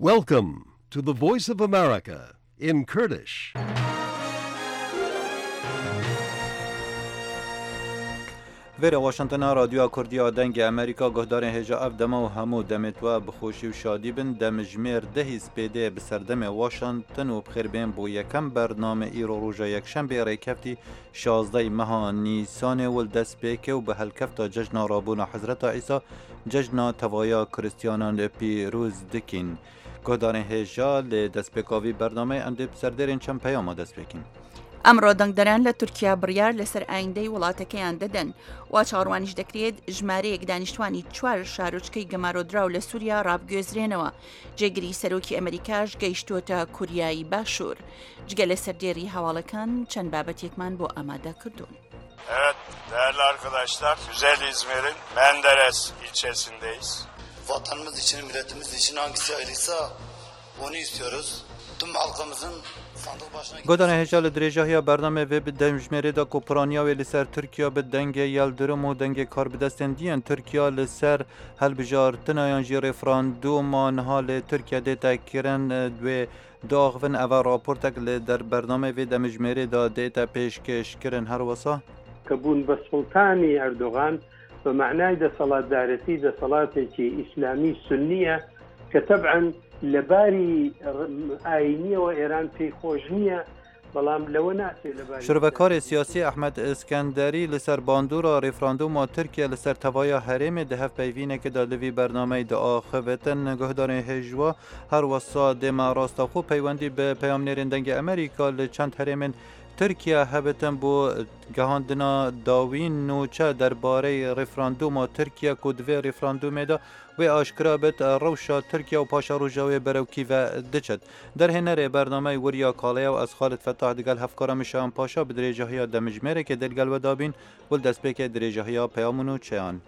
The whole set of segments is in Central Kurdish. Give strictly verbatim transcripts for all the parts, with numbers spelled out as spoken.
Welcome to the Voice of America in Kurdish. ویر واشنگتن رادیو کردی دنگ امریکا گهدار هجا اف دما و همو دمت و بخوشی و شادی بن دمجمیر ده سپیده بسردم واشنگتن و بخیر بین بو یکم برنامه ایرو روژا یکشنبه ریکفتی شازده ماه نیسان ولدست بیکه و به هلکفتا ججن رابون حضرت عیسی ججن توایا کریستیانان پیروز دکین گهدار هجا لدست بیکاوی برنامه اند بسردرین چند پیام دست بیکین. ئەمڕۆ دەنگدەران لە تورکیا بڕیار لەسەر ئایندەی وڵاتەکەیان دەدەن وا چاڕوانیش دەکرێت ژمارەیەک دانیشتوانی چوار شارۆچکەی گەمارۆدراو لە سووریا ڕابگوێزرێنەوە. جێگیری سەرۆکی ئەمریکاش گەیشتوۆتە کوریایی باشوور. جگە لە سەردێری هەواڵەکان چەند بابەتێکمان بۆ ئامادە کردوون. Evet değerli arkadaşlar, güzel İzmir'in Menderes ilçesindeyiz. Vatanımız için, milletimiz için hangisi ayrıysa onu istiyoruz. Tüm halkımızın گودان هجال درجاهی برنامه و به دمجمری دا کوپرانیا و لسر ترکیا به دنگ یلدرم و دنگ کار بدستندیان ترکیا لسر هل بجارتن آیانجی رفراندوم آنها لترکیا دیتا کرن و داغون او راپورتک در برنامه و دمجمری دا دیتا پیشکش کرن هر وصا کبون به سلطانی اردوغان به معنای دا صلاة دارتی دا صلاة اسلامی سنیه که طبعا لباری آینی و ایران پی خوشنیه بلام لو ناسی لباری شروکار سیاسی احمد اسکندری لسر باندورا رفراندوم ترکیه لسر توایا حرم دهف پیوینه که دالوی برنامه دا آخوتن گهدان هجوا هر وصا دما راستا خوب پیوندی به پیام نرندنگ امریکا لچند حرم ترکیه هبتن بو گهاندنا داوین نوچه درباره رفراندوم ترکیه کدوه رفراندوم دا و آشکرا بت روشا ترکیه و پاشا روژاوی بروکی و دچد در هنر برنامه وریا کالیه و از خالد فتاح دگل هفکارا میشان پاشا به درجه های دمجمره که دلگل و دابین ول دست به که درجه های پیامونو چیان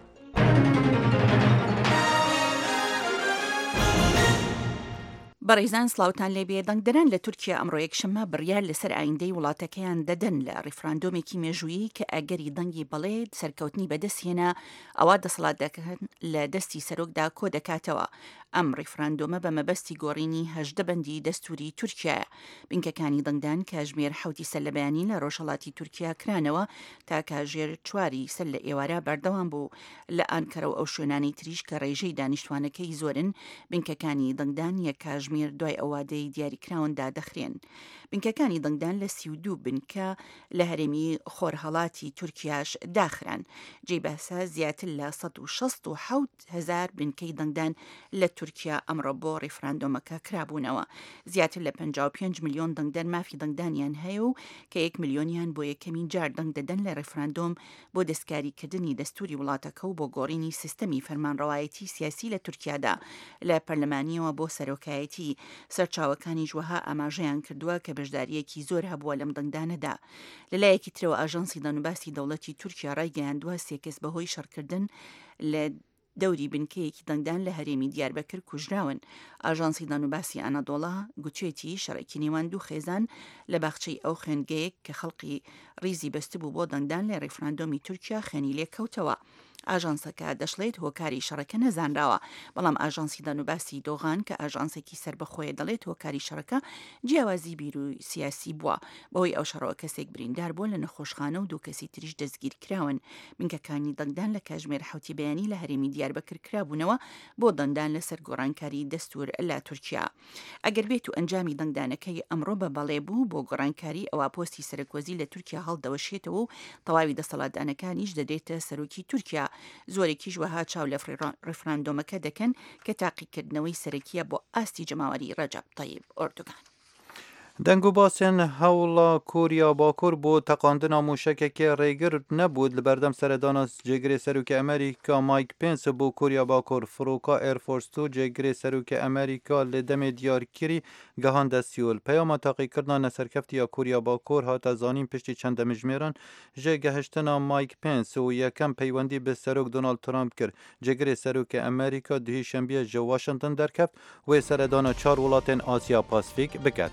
بەڕێزان سلااوان لێبێ دەنگدەران لە تورکیا ئەمڕۆ یەکشەممە بڕیار لەسەر ئایندەی وڵاتەکەیان دەدەن لە ڕیفراندۆمێکی مێژوویی کە ئەگەری دەنگی بەڵێ سەرکەوتنی بەدەستهێنا ئەوا دەسەڵات دەکەن لە دەستی سەرۆکدا کۆ دەکاتەوە. ئەم ڕیفراندۆمە بە مەبەستی گۆڕینی هەژدە بەندی دەستوری تورکیایە. بنکەکانی دەنگدان کاژمێر حوتی سەر لەبیانی لە ڕۆژهەڵاتی تورکیا کرانەوە تا کاژێر چواری سەر لە ئێوارە بەردەوام بوو لە ئانکەرە و ئەو شوێنانەی تریش کە ڕێژەی دانیشتوانەکەی زۆرن. بنکەکانی دەنگدان یەک کاژمێر دوای ئەوادەی دیاریکراوندا دەخرێن. بنکەکانی دەنگدان لە سی و دوو بنکە لە هەرێمی خۆرهەڵاتی تورکیاش داخران. جێی باسە زیاتر لە سەد و شەست و حەوت هەزار بنکەی دەنگدان لە تورکیا ئەمڕۆ بۆ ڕیفراندۆمەکە کرابوونەوە. زیاتر لە پەنجا و پێنج میلیۆن دەنگدەر مافی دەنگدانیان هەیە و کە یەک میلیۆنیان بۆ یەکەمین جار دەنگ دەدەن لە ڕیفراندۆم بۆ دەستکاریکردنی دەستوری وڵاتەکە و بۆ گۆڕینی سیستەمی فەرمانڕەوایەتی سیاسی لە تورکیادا لە پەرلەمانیەوە بۆ سەرۆکایەتی. سەرچاوەکانی ژوەها ئاماژەیان کردووە کە بەشداریەکی زۆر هەبووە لەم دەنگدانەدا. لەلایەکی ترەوە ئاژانسی دەنوباسی دەوڵەتی تورکیا ڕایگەیاندووە سێ کەس بەهۆی شەڕکردن لە دەوری بنکەیەکی دەنگدان لە هەرێمی دیاربەکر کوژراون. ئاژانسی دەنوباسی ئەنەدۆڵا گوتوێتی شەڕێکی نێوان دوو خێزان لە باخچەی ئەو خوێنگەیەک کە خەڵقی ریزی بەستبوو بۆ دەنگدان لە ڕیفراندۆمی تورکیا خێنی لێکەوتەوە. ئاژانسەکە دەشڵێت هۆکاری شەڕەکە نەزانراوە، بەڵام ئاژانسی دەنوباسی دۆغان کە ئاژانسێکی سربەخۆیە دەڵێت هۆکاری شەڕەکە جیاوازی بیرروی سیاسی بووە. بەهۆی ئەو شەڕەوە کەسێک بریندار بووە لە نەخۆشخانە و دوو کەسی تریش دەستگیر کراون. بنکەکانی دەنگدان لە کاژمێر حوتی بەیانی لە هەرێمی دیاربەکر کرابوونەوە بۆ دەنگدان لەسەر گۆڕانکاری دەستور لە تورکیا. ئەگەر بێت و ئەنجامی دەنگدانەکەی ئەمڕۆ بە بەڵێ بوو بۆ گۆڕانکاری ئەوە پۆستی سەرۆکوەزی لە تورکیا هەڵدەوەشێتەوە و تەواوی دەسەڵاتدانەکانیش دەدرێتە سەرۆکی تورکیا. زۆرێکیش وەها چاو لە ڕیفراندۆمەکە دەکەن کە تاقیکردنەوەی سەرەکیە بۆ ئاستی جەماوەری ڕەجەب تەیب ئۆردوگان. دەنگ و باسێن هەوڵا کوریا باکوور بۆ تەقاندنا موشەکێکی ڕێگر نەبوود لە بەردەم سەردانا جێگرێ سەرۆکی ئەمریکا مایک پێنس بۆ کوریا باکوور فڕۆکە ئێرفۆرس و جێگرێ سەرۆکی ئەمریکا لە دەمێ دیارکری گەهاندە سیۆل. پەیاما تاقیکردنا نەسەرکەفتیا کوریا باکوور هاتە زانین پشتی چەند دەمژمێران ژێگەهشتنا مایک پێنس و یەکەم پەیوەندی بە سەرۆک دۆناڵد ترامپ کرد. جێگرێ سەرۆکی ئەمریکا دوهی شەمبیە ژە واشنگتن دەرکەفت وێ سەردانا چار وڵاتên ئاسیا پاسفیک بکات.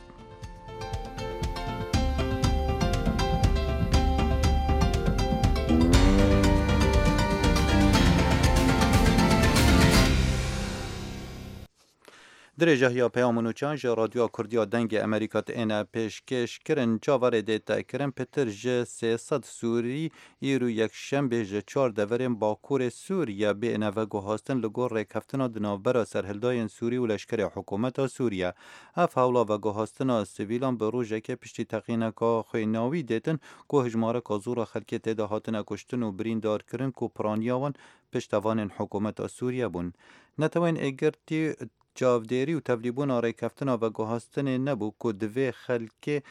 درجه یا پیامونوچان جا رادیو کردیا دنگ امریکات اینا پیشکش کرن چاوره دیتا کرن پتر جه سیصد سوری ایرو یک شنبه جه چار دورین باکور سوریا به نوگو هاستن لگور ریکفتنا دناوبرا سرهلداین سوری و لشکر حکومت سوریا اف هولا و گوهاستنا سیویلان به روژه که پشتی تقینه که خویناوی دیتن که هجماره که زور خلکی تیده هاتن کشتن و برین دار کرن که پرانیاوان پشتوان حکومت سوریا بون نتوین اگرتی جاودیری و تبلیبون آره کفتنا و گوهاستن نبو که دوی خلک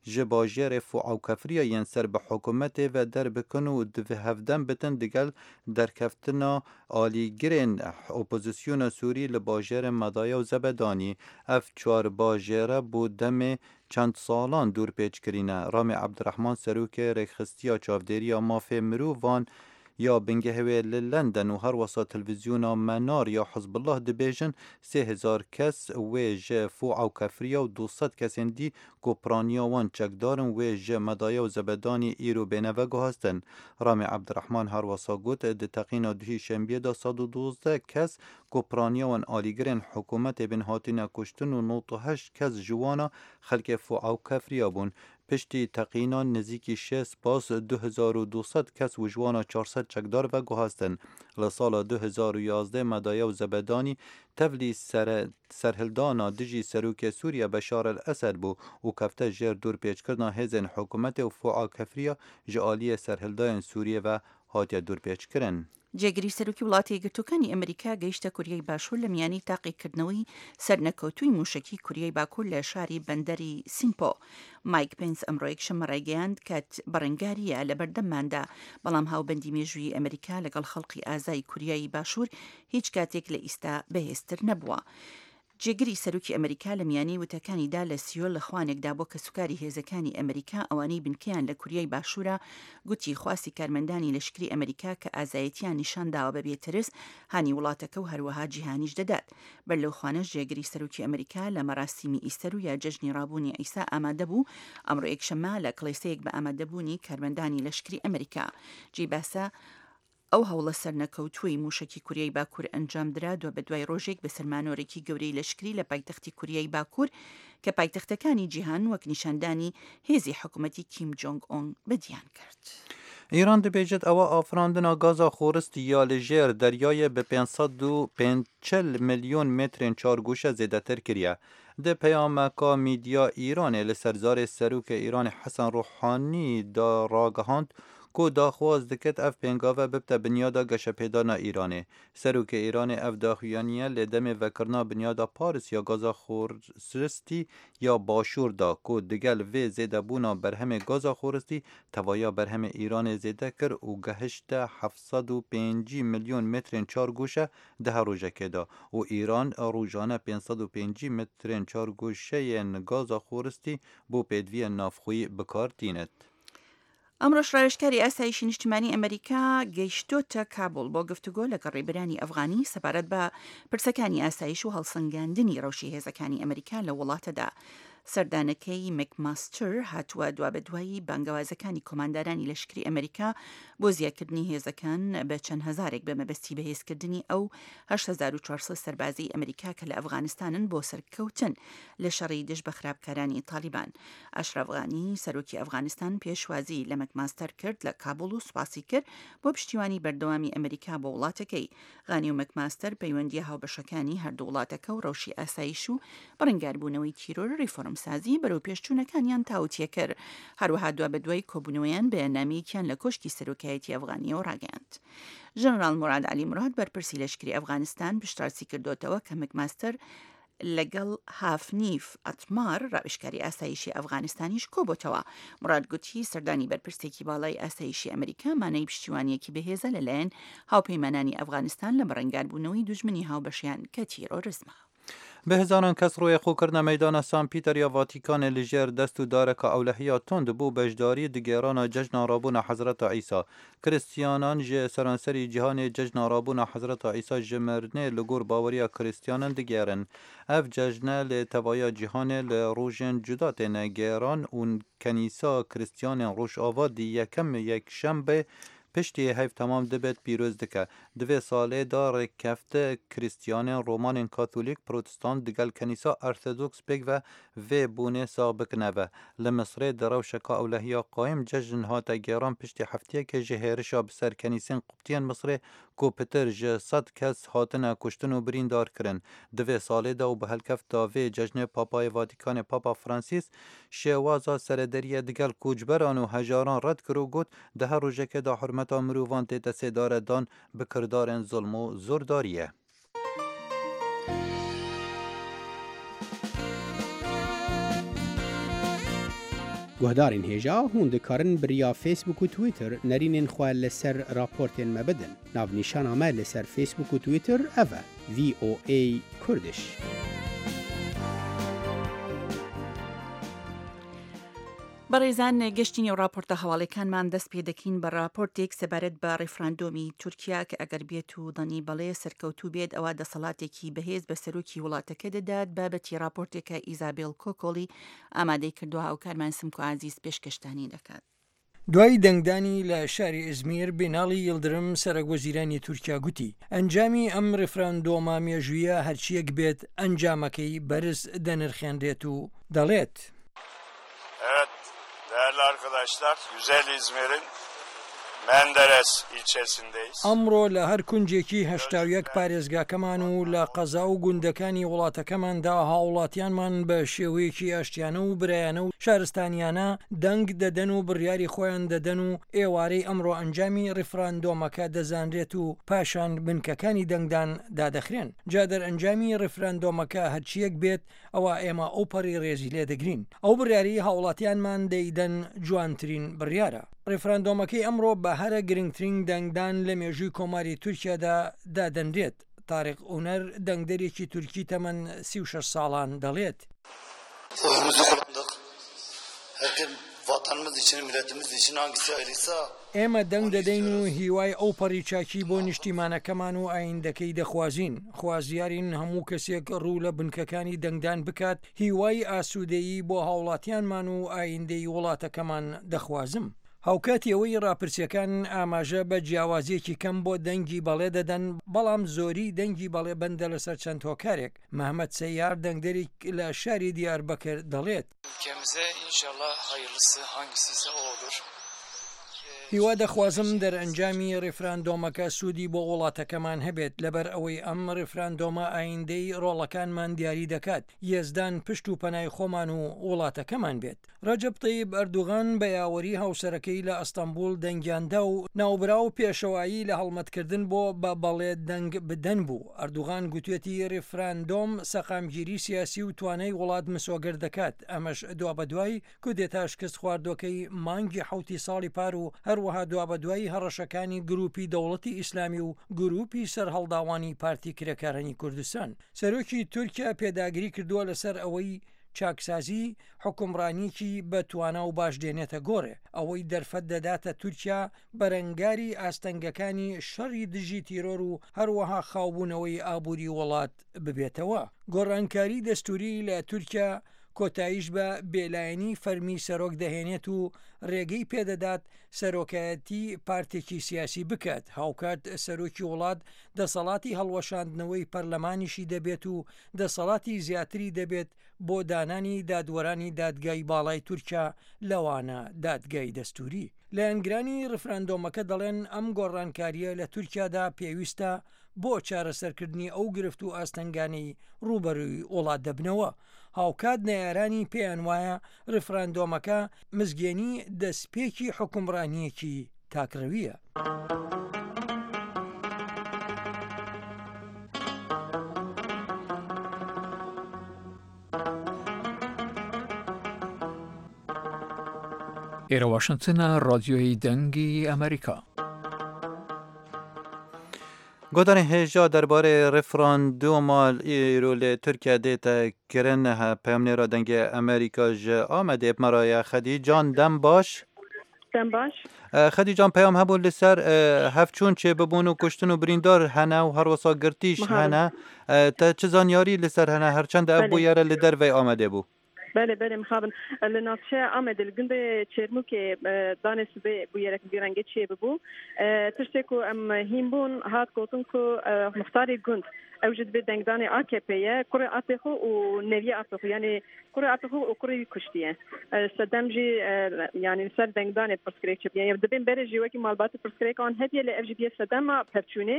جباجر فوعو کفریا ین سر به حکومت و در بکن و دوی هفدن بتن دگل در کفتنا آلیگرین اپوزیسیون سوری لباجر مدایا و زبدانی اف چوار باجره بودم چند سالان دور پیچ کرینه رام عبدالرحمن سروک رخستیا چاودیری مافی مرووان یا بنگه هوی لندن و هر وسط تلویزیون منار یا حزب الله دبیجن سه هزار کس و جه فوع و کفریا و دوصد کسین دی گوپرانیا وان چکدارن و جه مدایا و زبدانی ایرو بینوگو هستن رام عبدالرحمن هر وسط گوت ده تقین دوهی شنبیه دا صد و دوزده کس گوپرانیا وان آلیگرین حکومت بین هاتین کشتن و نوت و هشت کس جوانا خلک فوع و کفریا بون پشتی تقینان نزیکی شش باز دو هزار و دوصد کس و جوانا چهارصد چکدار و گوهستن لسال دو هزار و یازده مدایا و زبدانی تفلی سر سرهلدانا دجی سروک سوریا بشار الاسد بو و کفته جر دور پیچ کردن هزن حکومت و فوعا کفریا جعالی سرهلدان سوریه و هاتیا دور پیچ کرن. جێگیری سەرۆکی وڵاتی یەکگرتووەکانی ئەمریکا گەیشتە کوریای باشوور لە میانی تاقیکردنەوەی سەرنەکەوتووی موشکی کوریای باکوور لە شاری بەندەری سیمپۆ. مایک پێنس ئەمڕۆ یەکشەممە ڕایگەیاند کە بەڕێنگاریە لە بەردەمماندا بەڵام هاوبەندی مێژووی ئەمریکا لەگەڵ خەڵقی ئازای کوریای باشوور هیچ کاتێک لە ئیستا بەهێزتر نەبووە. جێگیری سەرۆکی ئەمریکا لە میانەی وتەکانیدا لە سیۆل لە خوانێکدا بۆ کە سوکاری هێزەکانی ئەمریکا ئەوانەی بنکەیان لە کوریای باشوورە گوتی خواستی کارمەندانی لەشکری ئەمریکا کە ئازایەتیان نیشانداوە بەبێ ترس هانی وڵاتەکە و هەروەها جیهانیش دەدات. بەر لەو خوانەش جێگیری سەرۆکی ئەمریکا لە مەراسیمی ئیستەر و یا جەژنی ڕابوونی ئەیسا ئامادە بوو ئەمڕۆ یەکشەممە لە کڵێسەیەک بە ئامادەبوونی کارمەندانی لەشکری ئەمریکا. جێ باسە ئەو هەوڵە سەرنەکەوتووی موشکی کوریای باکوور ئەنجامدرا دووە بە دوای ڕۆژێک بە سەرمانۆرێکی گەورەی لەشکری لە پایتەختی کوریای باکوور کە پایتەختەکانی جیهان وەک نیشاندانی هێزی حکوومەتی کیم جۆنگ ئۆنگ بەدیان کرد. ایران دەبێژێت ئەوە ئافراندنا گازا خۆرستی یا لەژێر دەریایە بە پێنجسەد و پێنجچەل ملیۆن مترên çargûşe zêdetir kiriye. Di peyameka mîdya Îranê li ser zarê Serokê Îranê Hesan Ruhanî da ragihand کو داخواز دکت اف پنگاوه ببته بنیادا گشپیدانا ایرانه. سروک ایران اف داخویانیه لدم وکرنا بنیادا پارس یا گازا خورستی یا باشور دا کو دگل وی زیده بونا برهم گازا خورستی توایا برهم ایران زیده کر و گهشت هفتصد و پنج میلیون مترین چار گوشه ده روژه که دا و ایران روزانه پانصد و پنج مترین چار گوشه گازا خورستی بو پیدوی نافخوی بکار تیند. ئەمڕۆ ڕایشکاری ئاسایشی نیشتیمانی ئەمریکا گەیشتۆتە کابل بۆ گفتوگۆ لەگەڵ ڕێبەرانی ئەفغانی سەبارەت بە پرسەکانی ئاسایش و هەڵسەنگاندنی ڕەوشی هێزەکانی ئەمریکا لە وڵاتەدا. سەردانەکەی مکماستر هاتووە دوا بە دوایی بانگەوازەکانی کۆماندارانی لەشکری ئەمریکا بۆ زیادکردنی هێزەکان بە چەند هەزارێک بە مەبەستی بەهێزکردنی ئەو هەشت هەزار و چوارسەد سەربازی ئەمریکا کە لە ئەفغانستانن بۆ سەرکەوتن لە شەڕی دژ بە خراپکارانی تالیبان. ئاشرەف غانی سەرۆکی ئەفغانستان پێشوازی لە مکماستر کرد لە کابل و سوپاسی کرد بۆ پشتیوانی بەردەوامی ئەمریکا بۆ وڵاتەکەی. غانی و مکماستر پەیوەندی هاوبەشەکانی هەردوو وڵاتەکە و ڕەوشی ئاسایش و بەڕێنگاربوونەوەی تیرۆر ریفۆرم سازی بەرەو پێشچوونەکانیان تاوتیە کرد. هەروەها دوا بە دوای کۆبوونەوەیان بەیاننامەیەکیان لە کۆشکی سەرۆکایەتی ئەفغانیەوە ڕاگەاند. ژەنەڕال موراد عەلی مراد بەرپرسی لەشکری ئەفغانستان پشتڕاستی کردوتەوە کە مکماستر لەگەڵ هافنیف ئەتمار ڕاوێژکاری ئاسایشی ئەفغانستانیش کۆبووتەوە. مراد گوتی سەردانی بەرپرسێکی باڵای ئاسایشی ئەمریکا مانای پشتیوانیەکی بەهێزە لەلایەن هاوپەیمانانی ئەفغانستان لە بەڕێنگاربوونەوەی دوژمنی هاوبەشیان کە تیرۆریزمە. به هزاران کس روی خو کردن میدان سان پیتر یا واتیکان لجر دستو داره که اولهیا تند بو بجداری دگیران جشن رابون حضرت عیسی. کریستیانان جه سرانسری جهان جشن رابون حضرت عیسی جمرنه لگور باوریا کریستیانان دگیرن. اف جشن لتوایا جهان لروژن جدات نگیران اون کنیسا کریستیان روش آواد یکم یک شنبه پشتی حیف تمام دبت پیروز دکه. دوی ساله دا رکفت کریستیان رومان کاتولیک پروتستان دگل کنیسا ارثوذکس بگ و و بونه سابق نوه لمصر درو شکا اولهیا قایم جشن هاتا گیران پشت هفتیه که جهرشا بسر کنیسین قبطیان مصر کوپتر ج صد کس هاتن کشتن و برین دار کرن دوی ساله دا و به هلکفت دا و جشن پاپای واتیکان پاپا فرانسیس شوازا سردریه دگل کوچبران و هجاران رد کرو گوت ده هر روژه که دا حرمتا مرووان تیتا سیدار دان بکردارن ظلم و زورداریه. گهدارین هیجا هون دکارن بریا فیسبوک و تویتر نرینین خواه لسر راپورتین مبدن. ناو نیشان آمه لسر فیسبوک و تویتر اوه وی او ای کردش. بەڕێزان گەشتینی و راپۆرتە هەواڵەکانمان دەست پێ دەکەین بە راپۆرتێک سەبارەت بە ڕێفراندۆمی تورکیا کە ئەگەر بێت و دەنی بەڵێ سەرکەوتوو بێت ئەوە دەسەڵاتێکی بەهێز بە سەرۆکی وڵاتەکە دەدات بابەتی راپۆرتێکە ئیزابێل کۆکۆڵی ئامادەی کردووە هاوکارمان سمکو عزیز پێشکەشتانی دەکات. دوای دەنگدانی لە شاری ئیزمیر بێناڵی یڵدرم سەرۆکوەزیرانی تورکیا گوتی ئەنجامی ئەم ڕێفراندۆمە مێژوویە هەرچیەک بێت ئەنجامەکەی بەرز دەنرخێنرێت و دەڵێت. Değerli arkadaşlar, güzel İzmir'in Menderes ilçesindeyiz. ئەمڕۆ لە هەر کونجێکی هەشتا و یەک پارێزگاکەمان و لە قەزا و گوندەکانی وڵاتەکەماندا هاوڵاتیانمان بە شێوەیەکی ئاشتیانە و برایانە و شارستانیانە دەنگ دەدەن و بڕیاری خۆیان دەدەن و ئێوارەی ئەمڕۆ ئەنجامی ڕێفراندۆمەکە دەزانرێت و پاشان بنکەکانی دەنگدان دادەخرێن. جادەر ئەنجامی ڕێفراندۆمەکە هەرچیەک بێت ئەوە ئێمە ئەو پەڕی ڕێزی لێ دەگرین. ئەو بڕیاری هاوڵاتیانمان دەیدەن جوانترین بڕیارە. ڕێفراندۆمەکەی ئەمڕۆ بە هەرە گرنگترین دەنگدان لە مێژووی کۆماری تورکیادا دادەنرێت. تاریق ئونەر دەنگدەرێکی تورکی تەمەن سی و شەش ساڵان دەڵێت. vatanımız için, milletimiz için hangisi ayrıysa ئێمە دەنگ دەدەین و هیوای ئەو پەڕی چاکی بۆ نیشتیمانەکەمان و ئایندەکەی دەخوازین. خوازیارین هەموو کەسێک ڕوو لە بنکەکانی دەنگدان بکات هیوای ئاسوودەیی بۆ هاوڵاتیانمان و ئایندەی وڵاتەکەمان دەخوازم. هاوکاتی ئەوەی ڕاپرسیەکان ئاماژە بە جیاوازیەکی کەم بۆ دەنگی بەڵێ دەدەن بەڵام زۆری دەنگی بەڵێ بەندە لەسەر چەند هۆکارێک. محەممەد سەیار دەنگدەری لە شاری دیاربەکر دەڵێت هیوا دەخوازم دەرئەنجامی ڕێفراندۆمەکە سوودی بۆ وڵاتەکەمان هەبێت لەبەر ئەوەی ئەم ڕێفراندۆمە ئایندەی ڕۆڵەکانمان دیاری دەکات یێزدان پشت و پەنای خۆمان و وڵاتەکەمان بێت. ڕەجەب تەیب ئەردوغان بە یاوەری هاوسەرەکەی لە ئەستەمبول دەنگیاندا و ناوبرا و پێشەوایی لە هەڵمەتکردن بۆ بە بەڵێ دەنگ بدەن بوو. ئەردوغان گوتوێتی ڕێفراندۆم سەقامگیری سیاسی و توانای وڵات مسۆگەر دەکات. ئەمەش دوا بە دوای کودێتا شکست خواردۆکەی مانگی حوتی ساڵی پار و هەروەها دوا بە دوای هەڕەشەکانی گروپی دەوڵەتی ئیسلامی و گروپی سەرهەڵداوانی پارتی کرێکارانی کوردستان. سەرۆکی تورکیا پێداگیری کردووە لەسەر ئەوەی چاکسازی حکومڕانیکی بە توانا و باش دێنێتە گۆڕێ ئەوەی دەرفەت دەداتە تورکیا بەرەنگاری ئاستەنگەکانی شەڕی دژی تیرۆر و هەروەها خاوبوونەوەی ئابووری وڵات ببێتەوە. گۆڕانکاری دەستوری لە تورکیا کۆتاییش بە بێلایەنی فەرمی سەرۆک دەهێنێت و ڕێگەی پێدەدات سەرۆکایەتی پارتێکی سیاسی بکات. هاوکات سەرۆکی وڵات دەسەڵاتی هەڵوەشاندنەوەی پەرلەمانیشی دەبێت و دەسەڵاتی زیاتری دەبێت بۆ دانانی دادوەرانی دادگای باڵای تورکیا لەوانە دادگای دەستوری. لە ئەنگرانی ڕفراندۆمەکە دەڵێن ئەم گۆڕانکاریە لە تورکیادا پێویستە بۆ چارەسەرکردنی ئەو گرفت و ئاستەنگانی ڕوبەرووی وڵات دەبنەوە. هاوکات نەیارانی پێیان وایە ڕفراندۆمەکە مزگەێنی دەستپێکی حکومڕانیەکی تاکڕەویە. ئێرە واشنگتنە ڕادیۆی دەنگی ئەمریکا. گۆدانی هێژا دەربارەی ڕێفراندۆما ئێرۆ لە تورکیا دێتە کرێنە پەیامنێرە دەنگی ئەمریکا ژە ئامەدێ بمەڕایە خەدیجان دەم باش دەم باش خەدیجان پەیام هەبوو لەسەر هەفچوون چێ ببوون و کوشتن و بریندار هەنا و هەروەسا گرتیش هەنا تا چ زانیاری لەسەر هەنا هەرچەندە ئەو بوو یارە لە دەرڤەی ئامەدێ بوو. بله بله مخابن لنافشه آمد الجند چرمو که دانش به بیارک بیرنگ چی ببو تشتکو ام هیمبون هات کوتن کو مختاری گند اوجد به دنگدان آکپیه کره آتخو و نوی آتخو یعنی کره آتخو و کره کشتیه صدمجی یعنی سر دنگدان پرسکریک چه یعنی دبین بره جیوه که مالبات پرسکریک آن هدیه ل اف جی بی صدم پرچونه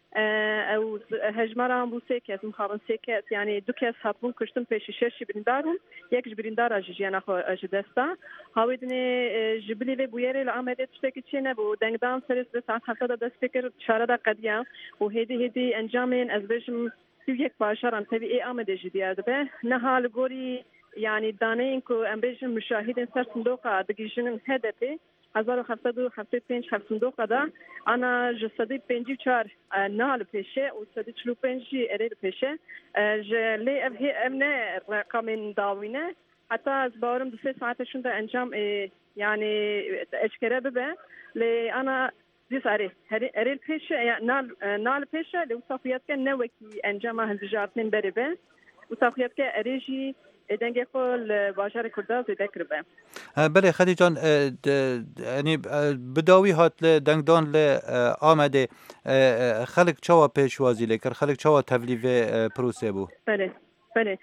او هجماران بو سه کس مخابن سه کس یعنی دو کس هاتبون کشتن پیش شش بریندارم یکش بریندار اجیانا خو اجدستا هاویدنی جبلی و بویری لعمده تشتکی چی نبو دنگدان سرس به ساعت هفته دست فکر شارد قدیم و هدی هدی انجامین از بشم یک باشران تبی ای آمده جدیاد به نه حال گوری یعنی دانه اینکو ام بشم مشاهدین سر صندوق دقیقاً هدفی هزار و هفتصد و هفتاد و پنج هفت صندوق قدا انا جسدی پنجی چهار نال پیشه و صدی چلو پنجی ارید پیشه جلی افهی امنه رقم داوینه حتی از بارم دو سه ساعتشون ده انجام یعنی اشکره ببه لی انا دیس اری ارید پیشه نال نال پیشه لی وصافیت که نوکی انجام هنجارتن بری به وصافیت که اریجی دنگ خول باشار کرداز ذکر به بله خدی جان یعنی بداوی هات ل دنگدان ل آمده خلق چوا پیشوازی لکر خلق چوا تبلیغ پروسه بو بله بله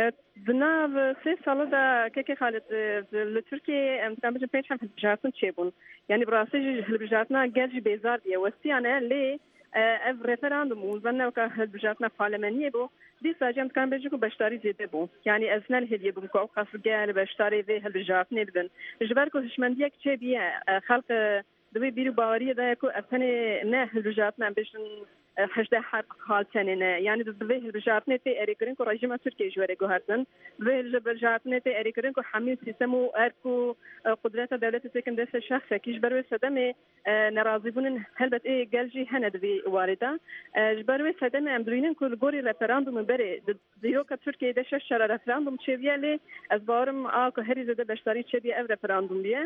دناو سه سال دا که که خالد لترکیه امکان بچه پیش هم بجارتن چه بون یعنی براسه جل بجارتنا گرج بیزار دیه وستیانه لی اف رفراندوم وزنه و که بجارتنا پارلمانیه بو دی ساجم کان بجو کو بشتاری زیده بو یعنی ازنل هدیه بو کو قصر گال بشتاری به هل بجارتنی بدن جبر کو هشمندی یک چه بیه خلق دوی بیرو باوری دا کو افنه نه هل بجارتنا بشن حشده حرب خالتنه یعنی دوی هل بجارتنی تی اریکرین کو رژیم ترکیه جوره گوهرتن دوی هل بجارتنی تی اریکرین کو حمل سیستم و ارکو قدرت دولت تکن دست شخص کیش بروی صدمه نرازیبون هلبت ای گلجی هند دوی وارده بروی صدمه امدوینن کو گوری رفراندوم بره دیو که ترکیه دش شر رفراندوم چه بیاله از بارم آکو هری زده بشتاری چه بیا اف رفراندوم بیه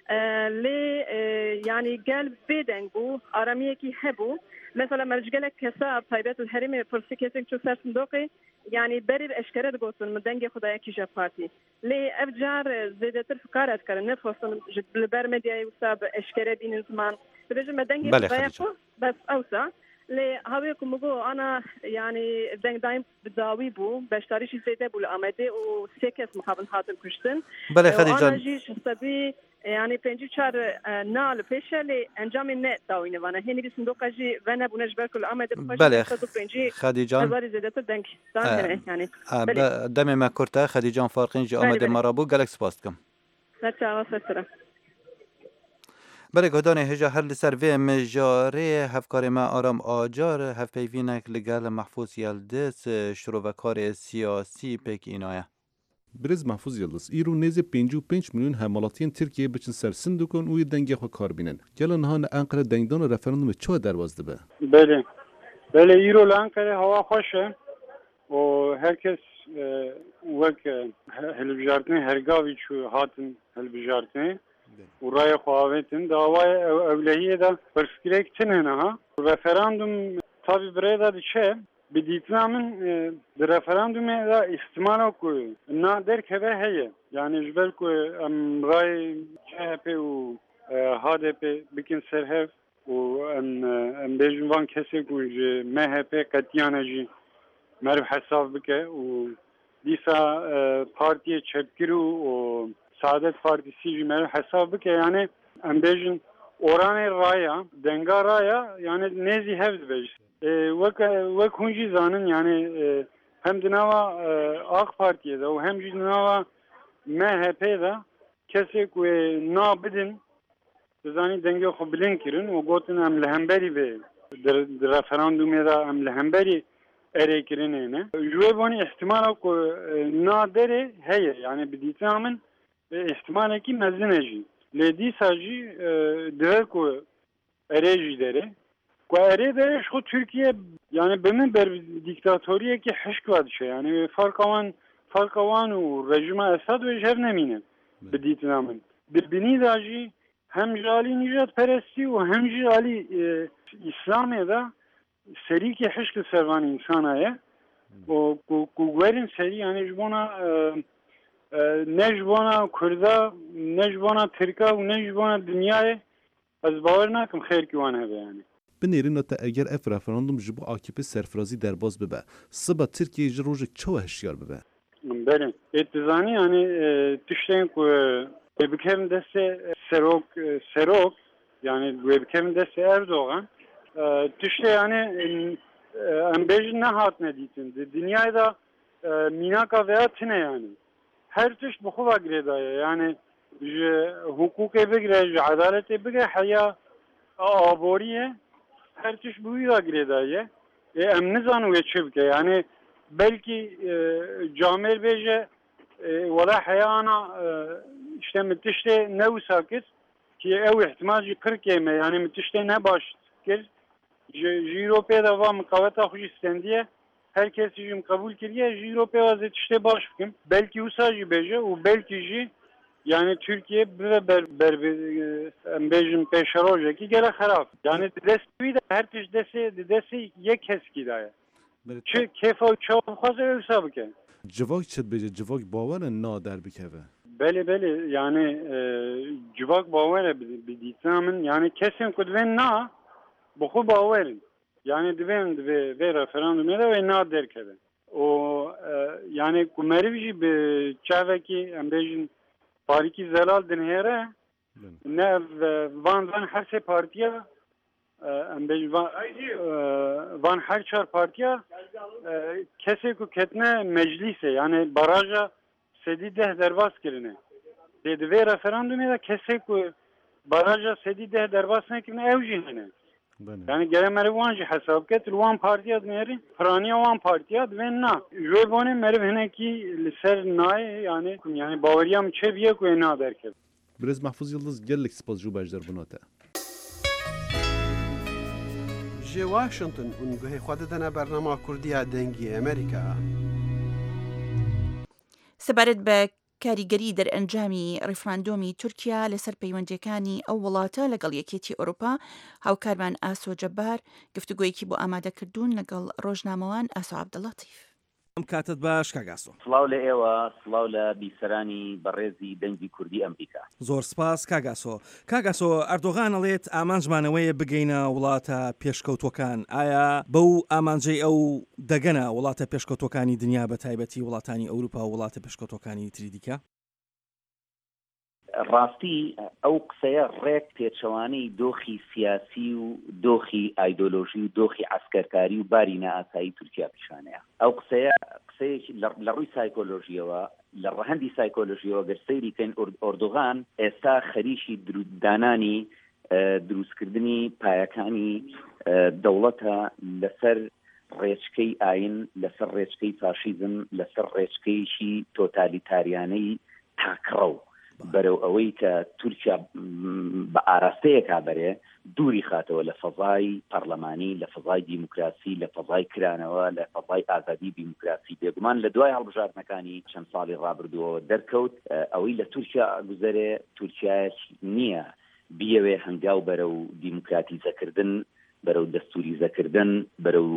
لی یعنی قلب بدن بو آرامیه کی هبو مثلا مرجگلک کسا تایبت الحریم فرسی کسی چو سر صندوقی یعنی بری اشکره دگوتن مدنگ خدای کی جا پارتی لی افجار زیده تر فکارت کرن نفوسن لبر مدیای وساب اشکره بین زمان بجه مدنگ خدای کو بس اوسا لی هاوی کمگو انا یعنی دنگ دایم بداوی بو بشتاریش زیده بول آمده و سکس مخابن خاطر کشتن بله خدی جان انا جیش سبی یعنی پنجی چهار نال پیشه لی انجام نه داوینه وانه هنی دی صندوق جی و نبونش برکل آمده بله خدی جان هزاری زیده تو دنگ دانه یعنی دم ما کرتا خدی جان فارقین جی آمده مرابو گلک سپاس کم سچا واسطه بله گهدان هجا هر لسر و مجاره هفکار ما آرام آجار هف پیوینک لگل محفوظ یلدس شروع و کار سیاسی پک اینایه برز محفوظ یلدس ایرو نیز پنجو پنج میلیون حملاتین ترکیه بچن سر سندکن و دنگی خو کار بینن گلن ها انقره دنگدان و رفراندوم چه دروازده به بله بله ایرو لانقره هوا خوشه و هرکس وک هلبجارتنی هرگاوی چو هاتن هلبجارتنی و رای خواهیتن دعوای اولهیه دا پرسکریک تنه ها رفراندوم تابی برای دا چه بدیتنا من در رفراندوم دا استعمال کو نه در که به هیه یعنی جبر کو ام رای چه پی و هاده پی بکن سرهف و ام ام بیجوان کسی کو مه پی قطیانه جی مرو حساب بکه و دیسا پارتی چپکرو و سعادت پارتیسی جمعه حساب بکه یعنی ام بیجن اوران رایا دنگا رایا یعنی نیزی حفظ بیش وک وک هنجی زانن یعنی هم دنوا آخ پارتیه ده و هم جی دنوا مهپی ده کسی که نا بدن زانی دنگا خو بلند کرن و گوتن ام لهمبری به در رفراندوم ده ام لهمبری اری کرنه نه جوی بانی احتمال کو نادره هیه یعنی بدیتنا من احتمال کی مزنه جی لدی ساجی ده کو ارجی داره کو اری درش خود ترکیه yani benim ber diktatoriye ki hışk vadişe yani farkavan farkavan u rejime Esad ve jev nemine beditnamen birbini daji hem jali nijat peresti u hem jali İslam'da seri ki hışk servan insana ya o ku verin seri yani jbona نەژبووە کووردا نەژبووە ترکا و نەژبووە دنیاە ئەس باوەڕ ناکەم خێرکی وان هەبێیانێ بنێرینەتە ئەگەر ئەف ڕەفەرەندوم ji bo A K P serfirazî derbas bibe siba Tirkiyeyê ji rojek çawa hişyar bibe Belê êtizanî yanî tiştên ku wê bikevin destê serok serok yani wê bikevin destê Erdogan tiştê yanî em bêjin nehatine dîtin di dinyayê da mînaka veya tune yanî her tişt bi xwe ve girêdaye yani ji hukukê bigire ji edaletê bigire heya aboriyê her tişt bi wî ve girêdaye ê em nizanin wê çi bike yani belki camêr bêje wela heyana işte min tiştê newisa kir ki ew ihtimal jî Tirkiyeyê me yani min tiştê ne baş kir ji Ewropayê de va miqaweta xwe jî stendiye her kesî jî min qebûl kiriye ji Ewropayê ve zê tiştê baş bikim belki wisa jî bêje û belki jî yani Türkiye bive ber ber em bêjin pêşerojekî gelek xerab yani destê wî de her tişt destê di destê yek keskî daye çi kêfa û çawa bixwaze ew wisa bike Civak çi dibêje civak bawer na derbikeve Belê belê yani civak bawer bi dîtina min yani kesên ku divên na bi xwe bawerin yani divên divê vê referandumê de wê na derkeve û yani ku meriv jî bi çavekî em bêjin parîkî zelal dinhêre ne van van her sê partiya em bêjin van her çar partiya kesê ku ketine meclîsê yani baraja sedî deh derbas kirine dê divê referandumê de kesê ku baraja sedî deh derbas nekirine ew jî hene yani gere meriv wan jî hesab ket li wan partiya dinêrî piraniya wan partiya divên na ji wê bonê meriv hinekî li ser nayê yani yani baweriya min çê biye ku ê na derkeve Birêz Mehfûz Yıldız gelek spas jû bejdarbûna te Ji Washington hûn guhê xwe didine bernama Kurdiya dengî Amerîka سەبارەت بە کاریگەری دەرئەنجامی ڕیفراندۆمی تورکیا لەسەر پەیوەندیەکانی ئەو وڵاتە لەگەڵ یەکێتی ئەوروپا هاوکارمان ئاسۆ جەبار گفتوگویەکی بۆ ئامادەکردوون لەگەڵ ڕۆژنامەوان ئاسۆ عەبدەڵاتیف ئەم کاتت باش کاگاسۆ سڵاو لە ئێوە سڵاو لە بیسەرانی بەڕێزی دەنگی کوردی ئەمریکا زۆر سپاس کاگاسۆ کاگاسۆ ئەردۆغان ئەڵێت ئامانجمانەوەیە بگەینە وڵاتە پێشکەوتوەکان ئایا بەو ئامانجەی ئەو دەگەنە وڵاتە پێشکەوتوەکانی دنیا بە تایبەتی وڵاتانی ئەوروپا و وڵاتە پێشکەوتوەکانی تری دیکە ڕاستی ئەو قسەیە ڕێک پێچەوانەی دۆخی سیاسی و دۆخی ئایدۆلۆژی و دۆخی عسکەرکاری و باری نائاسایی تورکیا پیشانەیە ئەو قسەیە قسەیەکی لە ڕووی سایکۆلۆژیەوە لە ڕەهەندی سایکۆلۆژیەوە گەر سەیری کەین ئۆردۆغان ئێستا خەریکی دانانی دروستکردنی پایەکانی دەوڵەتە لەسەر ڕێچکەی ئاین لەسەر ڕێچکەی فاشیزم لەسەر ڕێچکەیشی تۆتالیتاریانەی تاکڕە و بەرەو ئەوەی کە تورکیا بە ئاراستەیەکا بەرێ دووری خاتەوە لە فەزای پەرلەمانی لە فەزای دیموکراسی لە فەزای کرانەوە لە فەزای ئازادی دیموکراسی بێگومان لە دوای هەڵبژاردنەکانی چەند ساڵی ڕابردووەوە دەرکەوت ئەوەی لە تورکیا گوزەرێ تورکیاش نییە بیەوێ هەنگاو بەرەو دیموکراتیزەکردن بەرەو دەستوریزەکردن بەرەو